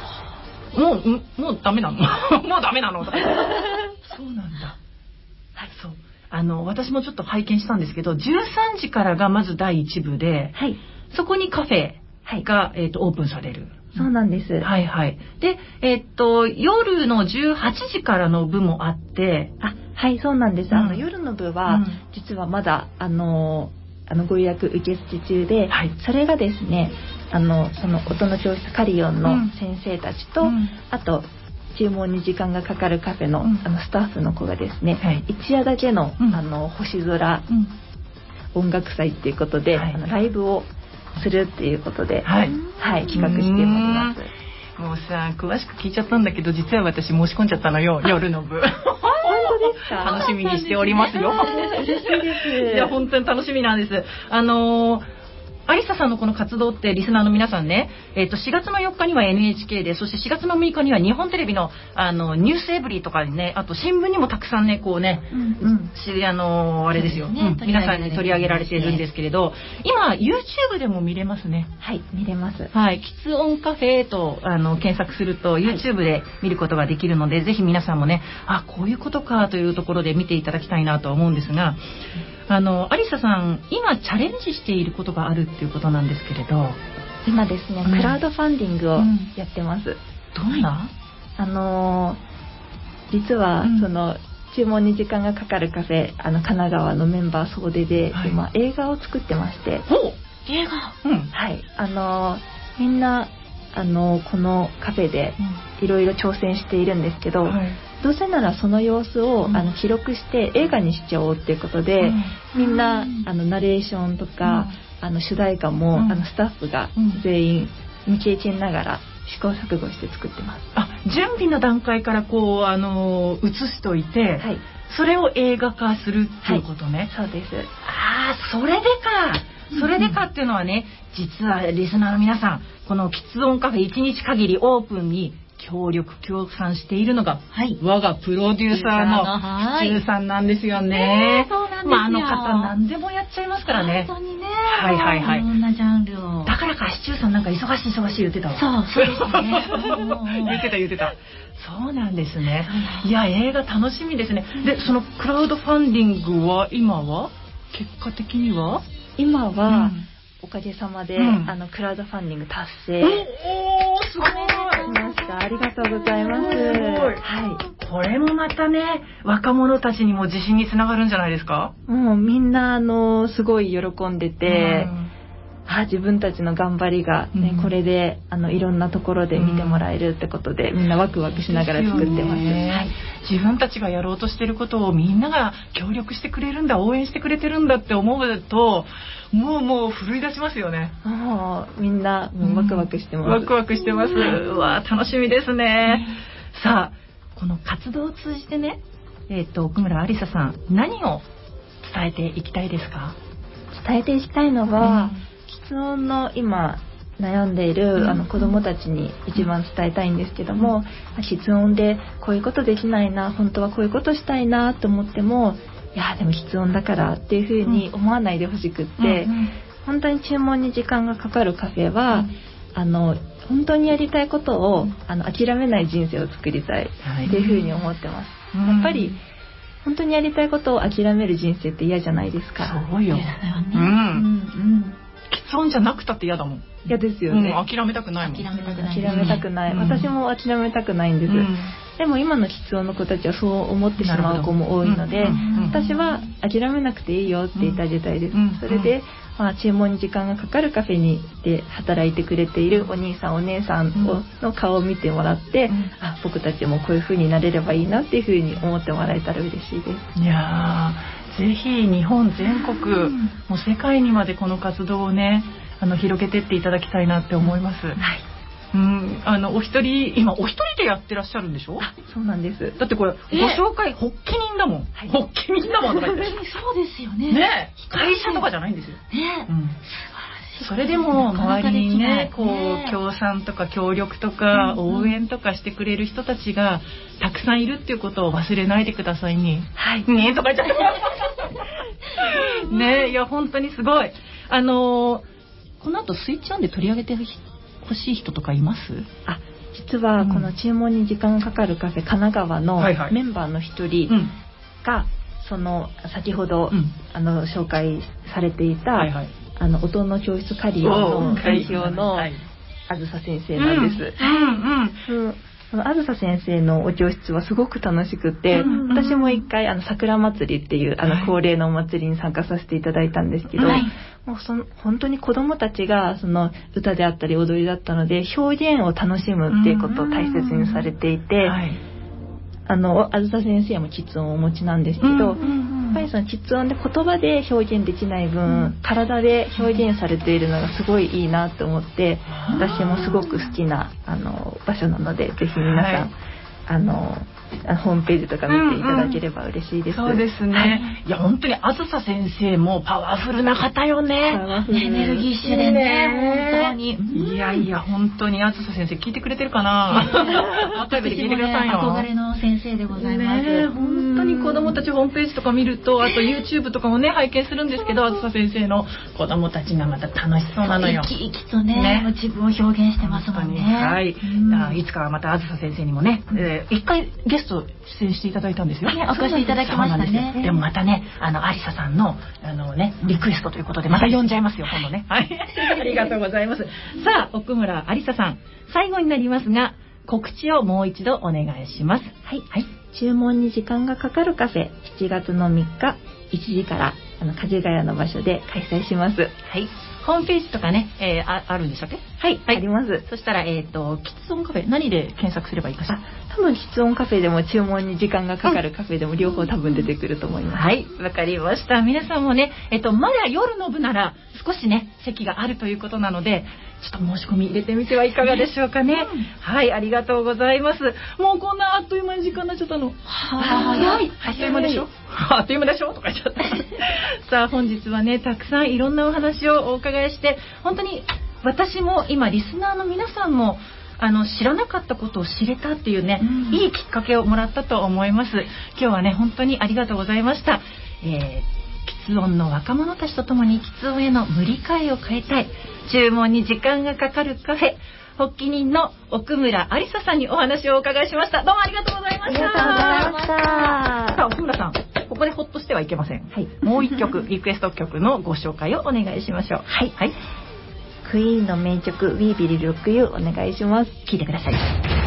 もうもうダメなの？もうダメなの？そうなんだ。はい、そうあの私もちょっと拝見したんですけど、じゅうさんじからがまずだいいち部で、はい、そこにカフェが、はいえーと、オープンされる。 そうなんです。 はいはい。で、えー、っと夜のじゅうはちじからの部もあって、 あ、はいそうなんです。うん、あの夜の部は、うん、実はまだあのあのご予約受付中で、はい、それがですね、あのその音の教室カリオンの先生たちと、うん、あと注文に時間がかかるカフェの、うん、あのスタッフの子がですね、はい、一夜だけの、うん、あの星空、うん、音楽祭っていうことで、はい、あのライブをするっていうことで、はい、はい、企画しております。 もうさ詳しく聞いちゃったんだけど、実は私申し込んじゃったのよ夜の部。 本当ですか？ 楽しみにしておりますよ。 嬉しいです。 いや本当に楽しみなんです。あのーアリサさんのこの活動ってリスナーの皆さんね、えっとしがつのよっかには エヌエイチケー で、そしてしがつのむいかには日本テレビのあのニュースエブリーとかにね、あと新聞にもたくさんねこうね、うんうん、しあのあれですよ、ね、うん、皆さんに取り上げられているんですけれど、今 YouTube でも見れますね。 はい、見れます。 はい、きつ音カフェとあの検索すると YouTube で見ることができるので、はい、ぜひ皆さんもね、あ、こういうことかというところで見ていただきたいなと思うんですが、あのアリサさん今チャレンジしていることがあるっていうことなんですけれど、 今ですね、うん、クラウドファンディングをやってます。うん、 どんな？ あの実は、うん、その注文に時間がかかるカフェ、あの神奈川のメンバー総出で、はい、今映画を作ってまして。 映画？ うん、はい、あのみんなあのこのカフェでいろいろ挑戦しているんですけど、はい、どうせならその様子を、うん、あの記録して映画にしちゃおうっていうことで、うん、みんなあのナレーションとか、うん、あの主題歌も、うん、あのスタッフが全員未経験ながら試行錯誤して作ってます。 あ、準備の段階からこうあの映しといて、はい、それを映画化するっていうことね。 はい、そうです。 ああ、それでか。それでかっていうのはね、実はリスナーの皆さん、このきつ音カフェいちにち限りオープンに協力協賛しているのが、はい、我がプロデューサーのシチューさんなんですよね。 えー、そうなんですよ。 まあ、あの方何でもやっちゃいますからね。 本当にね。 はいはいはい。 いろんなジャンルを。 だからかシチューさんなんか忙しい忙しい言ってたわ。 そうそうですね。 言ってた言ってた。そうなんですね。いや、映画楽しみですね。で、そのクラウドファンディングは今は結果的には今は、うん、おかげさまで、うん、あのクラウドファンディング達成。 おー、すごい。 しました。ありがとうございます。 はい。これもまたね、若者たちにも自信につながるんじゃないですか？ もうみんなあのすごい喜んでて、うん、あ、自分たちの頑張りがね、うん、これであのいろんなところで見てもらえるってことで、うん、みんなワクワクしながら作ってます。はい、 自分たちがやろうとしてることをみんなが協力してくれるんだ、応援してくれてるんだって思うと、もうもう奮い出しますよね。 もうみんなもうワクワクしてます。うん、 ワクワクしてます。うわ、楽しみですね。うん、さあ、この活動を通じてね、えっと奥村ありささん、何を伝えていきたいですか？ 伝えていきたいのは、きつ音の今悩んでいる、うん、あの子どもたちに一番伝えたいんですけども、うん、きつ音でこういうことできないな、本当はこういうことしたいなと思っても、いやでもきつ音だからっていうふうに思わないでほしくって、うんうん、本当に注文に時間がかかるカフェは、うん、あの本当にやりたいことを、うん、あの諦めない人生を作りたいっていうふうに思ってます。うん、やっぱり本当にやりたいことを諦める人生って嫌じゃないですか。 そうよ。 嫌だよね。 うん。うん、きつ音じゃなくたって嫌だもん。 嫌ですよね。 うん、諦めたくないもん。 諦めたくない。 諦めたくない。うん、私も諦めたくないんです。うん、でも今のきつ音の子たちはそう思ってしまう子も多いので、うん、私は諦めなくていいよって言ってあげたいです。うん、それで、まあ、注文に時間がかかるカフェにで働いてくれているお兄さんお姉さんをの顔を見てもらって、うん、あ、僕たちもこういう風になれればいいなっていう風に思ってもらえたら嬉しいです。 いやー、ぜひ日本全国、うん、もう世界にまでこの活動をね、あの広げてっていただきたいなって思います。 はい。 うん、あのお一人今お一人でやってらっしゃるんでしょ？ あ、そうなんです。 だってこれご紹介発起人だもん。はい、発起人だもんとか言って。 そうですよね。 ね、会社とかじゃないんですよ。 ね。 うん、それでも周りにね、こう協賛とか協力とか応援とかしてくれる人たちがたくさんいるっていうことを忘れないでくださいね。 はい。 ねとか言っちゃった。ね、いや本当にすごい。あのこの後スイッチオンで取り上げて欲しい人とかいます？ あ、実はこの注文に時間がかかるカフェ神奈川のメンバーの一人が、その先ほど、うん、あの紹介されていた、はいはい、あの音の教室カリオの代表のあずさ先生なんです。うんうんうん、そのあずさ先生のお教室はすごく楽しくて、うんうん、私も一回あの桜祭りっていうあの恒例のお祭りに参加させていただいたんですけど、はい、もうその本当に子どもたちがその歌であったり踊りだったので表現を楽しむっていうことを大切にされていて、うんうん、はい、あのあずさ先生もきつ音をお持ちなんですけど、うんうんうん、やっぱりそのきつ音で言葉で表現できない分、うん、体で表現されているのがすごいいいなと思って、私もすごく好きなあの場所なので、ぜひ皆さん、はい、 あのホームページとか見ていただければ嬉しいです。 うんうん、そうですね、はい、いや本当にあずさ先生もパワフルな方よね。 パワフルエネルギッシュでね、ね本当に、 うん、いやいや本当にあずさ先生聞いてくれてるかな。 私もね憧れの先生でございます。 ね、本当に子供たちホームページとか見ると、あと YouTube とかもね拝見するんですけど、あずさ先生の子供たちがまた楽しそうなのよ。 生き生きとね、ね自分を表現してますもんね。 はい、うん、いつかはまたあずさ先生にもね、えー、一回ゲスト出演していただいたんですよね。 お越しいただきましたね。 で, でもまたね、あのアリサさんのあのねリクエストということでまた呼んじゃいますよ今度ね。はい、ありがとうございます。さあ奥村ありささん、最後になりますが告知をもう一度お願いします。 はい、はい、注文に時間がかかるカフェ、しちがつのみっかいちじからあの梶ヶ谷の場所で開催します。 はい。ホームページとかね、えー、あ, あるんでしたっけ？ はい、はい、あります。 そしたらえっ、ー、と喫音カフェ何で検索すればいいかしら？ 多分喫音カフェでも注文に時間がかかるカフェでも両方多分出てくると思います。 はい、わかりました。皆さんもね、えっ、ー、とまだ夜の部なら少しね席があるということなので、ちょっと申し込み入れてみてはいかがでしょうかね。うん、はい、ありがとうございます。もうこんなあっという間に時間になっちゃったの。はい、あっという間でしょ。あっという間でしょとか言っちゃった。さあ本日はねたくさんいろんなお話をお伺いして、本当に私も今リスナーの皆さんもあの知らなかったことを知れたっていうね、うん、いいきっかけをもらったと思います。今日はね本当にありがとうございました。えー、喫音の若者たちとともに喫音への無理解を変えたい、注文に時間がかかるカフェ、発起人の奥村ありささんにお話をお伺いしました。どうもありがとうございました。 ありがとうございました。 さあ奥村さん、ここでほっとしてはいけません。はい、もう一曲リクエスト曲のご紹介をお願いしましょう。 はい、はい、クイーンの名曲 We Will Rock You お願いします。 聴いてください。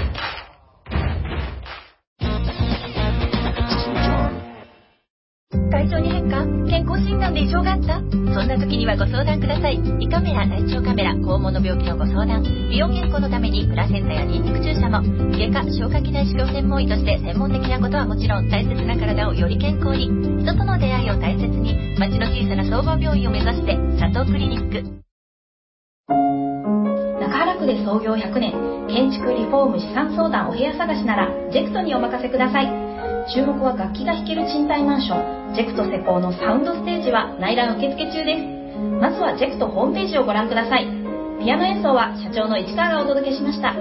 体調に変化、健康診断で異常があった？そんな時にはご相談ください。胃カメラ、大腸カメラ、肛門の病気のご相談、美容健康のためにプラセンタやニンニク注射も、外科消化器内視鏡専門医として専門的なことはもちろん、大切な体をより健康に、人との出会いを大切に、町の小さな総合病院を目指して佐藤クリニック。 中原区で創業ひゃくねん、建築リフォーム資産相談お部屋探しならジェクトにお任せください。注目は楽器が弾ける賃貸マンションジェクト施工のサウンドステージは内覧受付中です。まずはジェクトホームページをご覧ください。ピアノ演奏は社長の市川がお届けしました。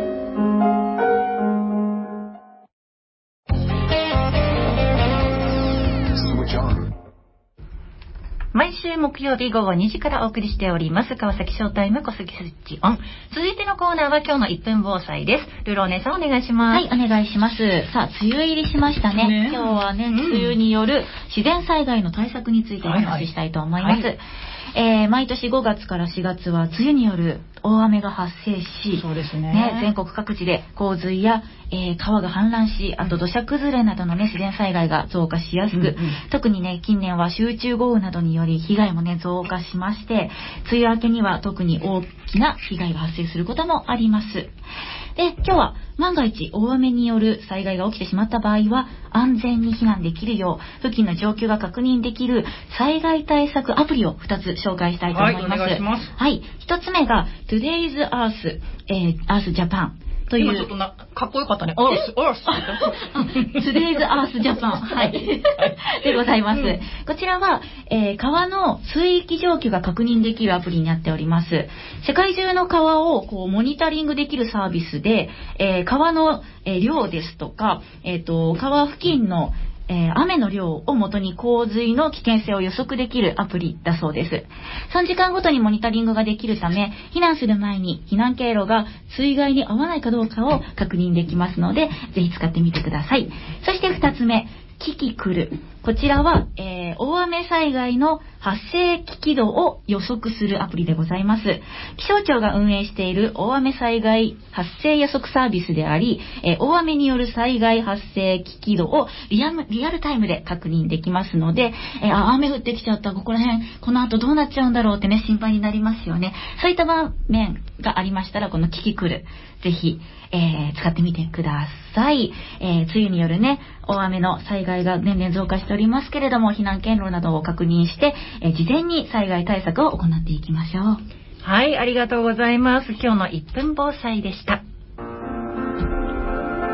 毎週木曜日午後にじからお送りしております川崎ショータイム小杉スイッチオン。続いてのコーナーは今日のいっぷん防災です。ルロー姉さんお願いします。 はい、お願いします。さあ梅雨入りしましたね。ね、今日はね、梅雨による自然災害の対策についてお話ししたいと思います。はいはい、えー、毎年ごがつからしがつは梅雨による大雨が発生し、 そうですね、 ね、全国各地で洪水や、えー、川が氾濫し、あと土砂崩れなどの、ね、自然災害が増加しやすく、うんうん、特にね近年は集中豪雨などにより被害もね増加しまして、梅雨明けには特に大きな被害が発生することもあります。で、今日は万が一大雨による災害が起きてしまった場合は安全に避難できるよう付近の状況が確認できる災害対策アプリをふたつ紹介したいと思います。はい、お願いします。はい、ひとつめが Today's Earth、えー、Earth Japanという、 今ちょっとなかっこよかったね。アース、アース。 Today's Earth Japan、はい、でございます。うん、こちらは、えー、川の水域状況が確認できるアプリになっております。世界中の川をこうモニタリングできるサービスで、えー、川の、えー、量ですとか、えーと、川付近のえー、雨の量をもとに洪水の危険性を予測できるアプリだそうです。さんじかんごとにモニタリングができるため、避難する前に避難経路が水害に合わないかどうかを確認できますので、ぜひ使ってみてください。そしてふたつめ、キキクル。こちらは、えー、大雨災害の発生危機度を予測するアプリでございます。気象庁が運営している大雨災害発生予測サービスであり、えー、大雨による災害発生危機度をリアル、リアルタイムで確認できますので、えー、あ、雨降ってきちゃった、ここら辺、この後どうなっちゃうんだろうってね、心配になりますよね。そういった場面がありましたら、このキキクル、ぜひ、えー、使ってみてください。えー、梅雨によるね、大雨の災害が年々増加しておりますけれども、避難経路などを確認して、えー、事前に災害対策を行っていきましょう。 はい、ありがとうございます。今日のいっぷん防災でした。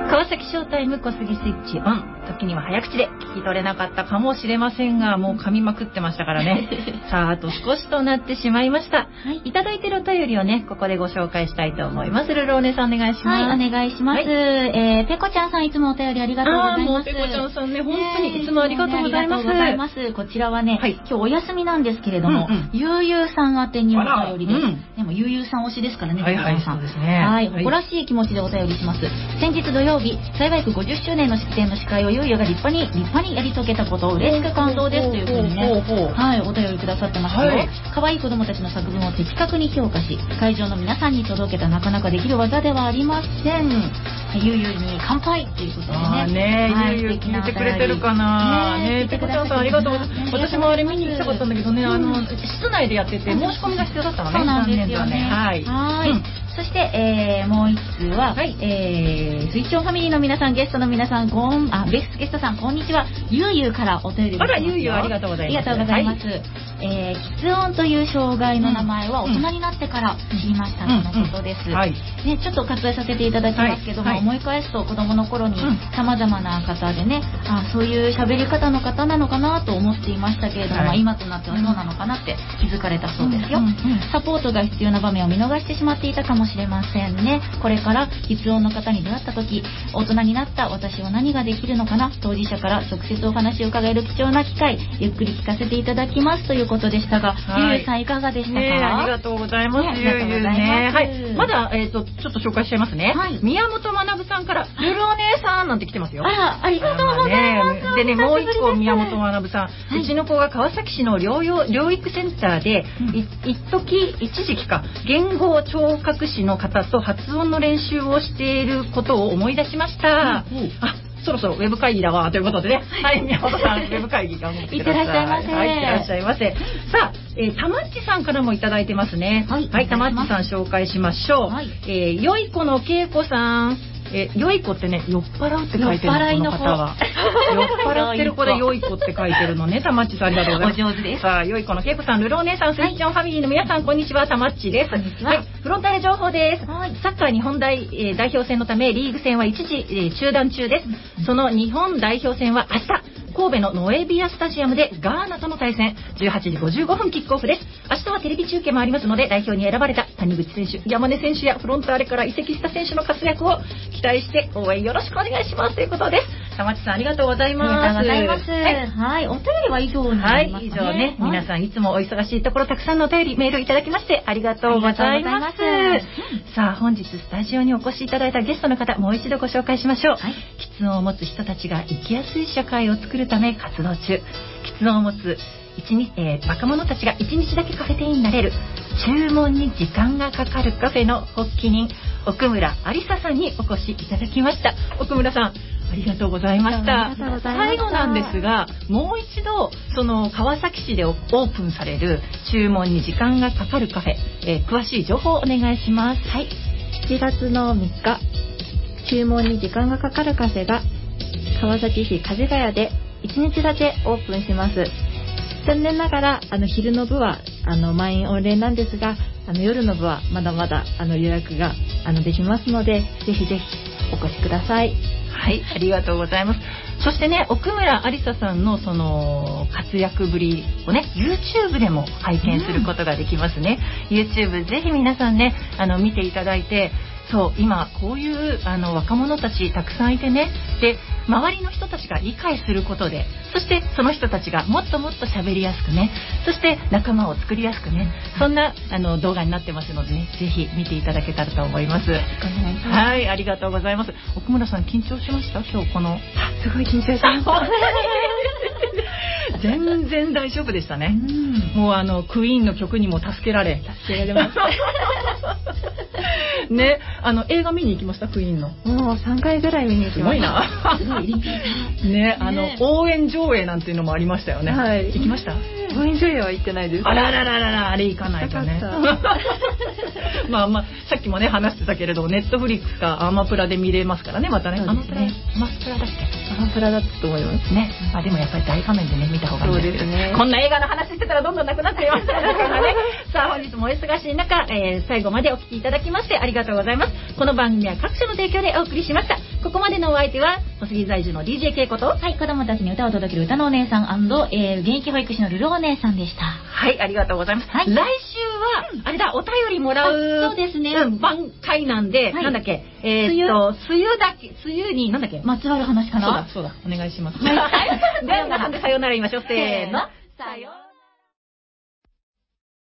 川崎ショータイム小杉スイッチオン。時には早口で聞き取れなかったかもしれませんが、もう噛みまくってましたからね。さあ、あと少しとなってしまいました。はい、いただいているお便りをね、ここでご紹介したいと思います。ルルお姉さんお願いします。 はい、お願いします。はい、えー、ペコちゃんさんいつもお便りありがとうございます。あー、もうペコちゃんさんね、本当にいつもありがとうございます。 ありがとうございます。こちらはね、はい、今日お休みなんですけれども、うんうん、ゆうゆうさん宛てにお便りです。うん、でもゆうゆうさん推しですからね、 はいはい、そうですね。 はい、誇らしい気持ちでお便りします。先日土曜日、幸い区ごじゅっしゅうねんの式典の司会をゆうゆうが立派に立派にやり遂げたことを嬉しく感動ですというふうにね、はい、お便りくださってますよ。はい、可愛い子供たちの作文を的確に評価し、会場の皆さんに届けたなかなかできる技ではありません。ゆうゆうに乾杯ということでね。 あね、はい、ゆうゆう聞いてくれてるかな。ね、ね、ペコちゃんさんありがとうございます。私もあれ見に行きたかったんだけどね、うん、あの室内でやってて申し込みが必要だったのね。 そうなんですよね。 はい。 はい。うん、そして、えー、もう一通は、はい、えー、スイッチオンファミリーの皆さん、ゲストの皆さん、ごん、あ、ベスゲストさん、こんにちは。ゆうゆうからお便りあら、ゆうゆうありがとうございます。 ありがとうございます。はい、えー、喫音という障害の名前は大人になってから知りました、とのことです。はい。ね、ちょっと割愛させていただきますけども、はいはい、思い返すと子供の頃に様々な方でね、あ、そういう喋り方の方なのかなと思っていましたけれども、はい、今となってはそうなのかなって気づかれたそうですよ。うんうんうん、サポートが必要な場面を見逃してしまっていたかもしれませんね。これから喫音の方に出会った時、大人になった私は何ができるのかな、当事者から直接お話を伺える貴重な機会、ゆっくり聞かせていただきますということでしたが、はい、ゆうゆうさんいかがでしたか？ ね、ありがとうございます。ね、ゆうゆうね、はい、まだ、えー、とちょっと紹介しちゃいますね。はい、宮本学さんからルルお姉さんなんて来てますよ。 あら、ありがとうございます。 ね、でね、もう一個宮本学さん、はい、うちの子が川崎市の療養療育センターで、うん、い一時一時期か言語聴覚士の方と発音の練習をしていることを思い出しました。うんうん、あ、そろそろウェブ会議だわということでね。はい、宮本さん、ウェブ会議頑張ってください。 いってらっしゃいませ。 はい、いってらっしゃいませ。さあ、えー、たまっちさんからもいただいてますね。はい、はい、たまっちさん紹介しましょう。はい、えー、よいこのけいこさん。え、よい子ってね、酔っ払うって書いてるの、この方は。酔っ払ってる子でよい子って書いてるのね、たまっちさんありがとうございます。 お上手です。 さあ、よい子のけいこさん、ルロー姉さん、スイッチオンファミリーの皆さん、こんにちは、たまっちです。 こんにちは。 はい、フロンターレ情報です。はい、サッカー日本代、えー、代表戦のため、リーグ戦は一時、えー、中断中です。その日本代表戦は明日、神戸のノエビアスタジアムでガーナとの対戦、じゅうはちじごじゅうごふんキックオフです。明日はテレビ中継もありますので、代表に選ばれた谷口選手、山根選手やフロンターレから移籍した選手の活躍を期待して応援よろしくお願いしますということです。たまっちさんありがとうございます。 ありがとうございます。はい、はい、お便りは以上になりますね。はい、以上ね、はい、皆さんいつもお忙しいところたくさんのお便りメールいただきましてありがとうございます。さあ、本日スタジオにお越しいただいたゲストの方、もう一度ご紹介しましょう。はい、喫音を持つ人たちが生きやすい社会を作るため活動中、喫音を持つ一日、えー、若者たちが一日だけカフェ店員になれる注文に時間がかかるカフェの発起人、奥村ありささんにお越しいただきました。奥村さん、ありがとうございました。最後なんですが、もう一度その川崎市でオープンされる注文に時間がかかるカフェ、えー、詳しい情報をお願いします。 はい、しちがつのみっか、注文に時間がかかるカフェが川崎市梶ヶ谷でいちにちだけオープンします。残念ながらあの昼の部はあの満員御礼なんですが、あの夜の部はまだまだあの予約があのできますので、ぜひぜひお越しください。 はい、ありがとうございます。そしてね、奥村ありささんのその活躍ぶりをね、YouTube でも拝見することができますね。うん、YouTube ぜひ皆さんね、あの見ていただいて、そう、今こういうあの若者たちたくさんいてね、で周りの人たちが理解することで、そしてその人たちがもっともっと喋りやすくね、そして仲間を作りやすくね、そんなあの動画になってますのでね、ぜひ見ていただけたらと思います。はい、ありがとうございます。奥村さん緊張しました？今日このすごい緊張しました。 全然大丈夫でしたね。うん、もうあのクイーンの曲にも助けられ助けられました。 ね、あの映画見に行きました？クイーンの。 もうさんかいぐらい見に行きました。 すごいな。ね、あの応援上映なんていうのもありましたよね。はい。行きました？ 応援上映は行ってないです。 あららららら、あれ行かないとね。まあまあさっきもね話してたけれど、ネットフリックスかアマプラで見れますからね、またね。アマプラ、アマプラだっけ？ アマプラだったと思いますね。まあでもやっぱり大画面でね見た方がいいですけどね。こんな映画の話してたらどんどんなくなっていますからね。さあ本日もお忙しい中、えー、最後までお聞きいただきましてありがとうございます。この番組は各社の提供でお送りしました。 ここまでのお相手は小杉在住の ディージェー ケイコと、 はい、子供たちに歌を届ける歌のお姉さん&、えー、現役保育士のルルお姉さんでした。 はい、ありがとうございます。 はい、 来週は、あれだ、お便りもらう、 そうですね、 うん、番回なんで、はい、なんだっけ、えー、っと、梅雨だけ、梅雨に、なんだっけ、 まつわる話かな。 そうだ、そうだ、お願いします。はい、では、なんでさようなら言いましょう。せーの。 さようなら。